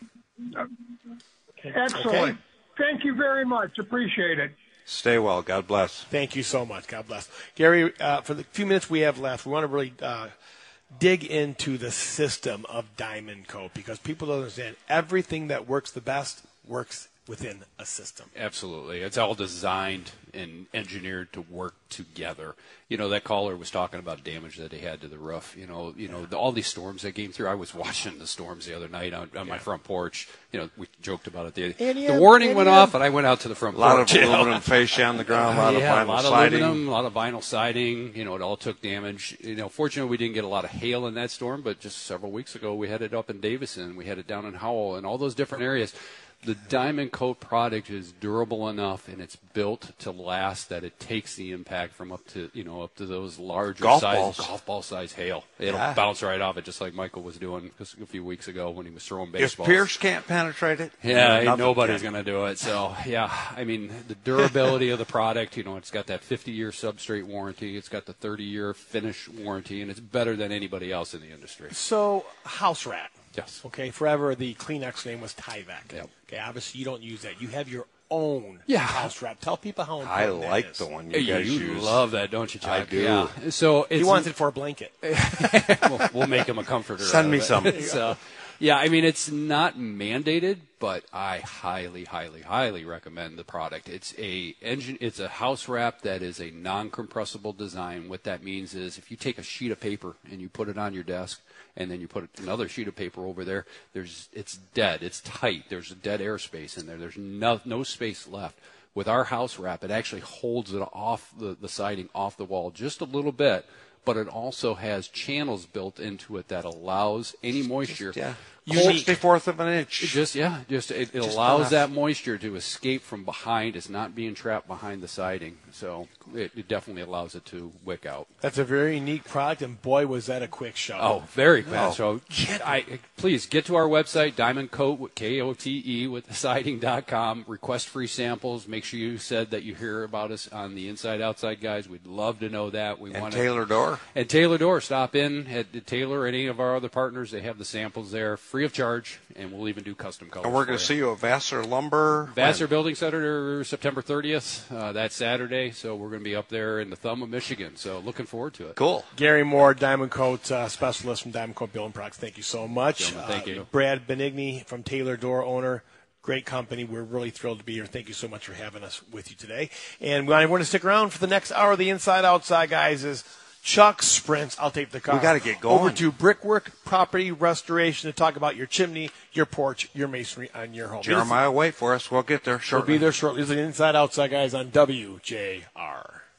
excellent. Okay. Thank you very much. Appreciate it. Stay well. God bless. Thank you so much. God bless. Gary, uh, for the few minutes we have left, we want to really uh, dig into the system of Diamond Coat because people don't understand everything that works the best works within a system. Absolutely. It's all designed and engineered to work together. You know, that caller was talking about damage that he had to the roof. You know, you know, the, all these storms that came through. I was watching the storms the other night on, on my front porch. You know, we joked about it. The, And the yeah, warning and went yeah. off, and I went out to the front A lot porch. of you know. aluminum fascia on the ground, a lot yeah, of vinyl a lot siding. of aluminum, a lot of vinyl siding. You know, it all took damage. You know, fortunately, we didn't get a lot of hail in that storm, but just several weeks ago, we had it up in Davison, we had it down in Howell, and all those different areas. The Diamond Coat product is durable enough, and it's built to last that it takes the impact from up to you know up to those larger Golf size balls. golf ball size hail. It'll Yeah. bounce right off it, just like Michael was doing just a few weeks ago when he was throwing If baseballs. Pierce can't penetrate it, Yeah, ain't nothing nobody's can. going to do it. So, yeah, I mean, the durability of the product, you know, it's got that fifty-year substrate warranty. It's got the thirty-year finish warranty, and it's better than anybody else in the industry. So, House Rat. Yes. Okay, forever the Kleenex name was Tyvek. Yep. Okay, obviously you don't use that. You have your own Yeah. house wrap. Tell people how I important that like is. the one Hey, you guys you use. love that, don't you, Chuck? I do. Yeah. So it's, He wants it for a blanket. we'll, we'll make him a comforter. Send out me of some. it. So, Yeah, I mean, it's not mandated, but I highly, highly, highly recommend the product. It's a engine, it's a house wrap that is a non-compressible design. What that means is if you take a sheet of paper and you put it on your desk, and then you put another sheet of paper over there, there's it's dead, it's tight. There's a dead airspace in there. There's no no space left. With our house wrap, it actually holds it off the, the siding, off the wall just a little bit, but it also has channels built into it that allows any moisture. Yeah. sixty-fourth of an inch. It just yeah, just it, it Just allows enough. that moisture to escape from behind. It's not being trapped behind the siding, so it, it definitely allows it to wick out. That's a very unique product, and boy, was that a quick show. Oh, very fast. Oh, So I, please get to our website, Diamond Coat, with K O T E, with the siding dot com. Request free samples. Make sure you said that you hear about us on the Inside Outside Guys. We'd love to know that. We And want Taylor Door. And Taylor Door. Stop in at Taylor or any of our other partners. They have the samples there, free of charge, and we'll even do custom colors. And we're going to see you at Vassar Lumber. Vassar Building Center September thirtieth, uh, that Saturday. So we're going to be up there in the thumb of Michigan. So looking forward to it. Cool. Gary Moore, Diamond Coat uh, specialist from Diamond Coat Building Products. Thank you so much. Gentlemen, thank Uh, you. Brad Benigni from Taylor Door, owner. Great company. We're really thrilled to be here. Thank you so much for having us with you today. And we're going to stick around for the next hour of the Inside Outside, guys, is Chuck Sprints. I'll take the car. We gotta get going. Over to Brickwork Property Restoration to talk about your chimney, your porch, your masonry on your home. Jeremiah, wait for us. We'll get there We'll shortly. be there shortly. This is the Inside Outside, guys, on W J R.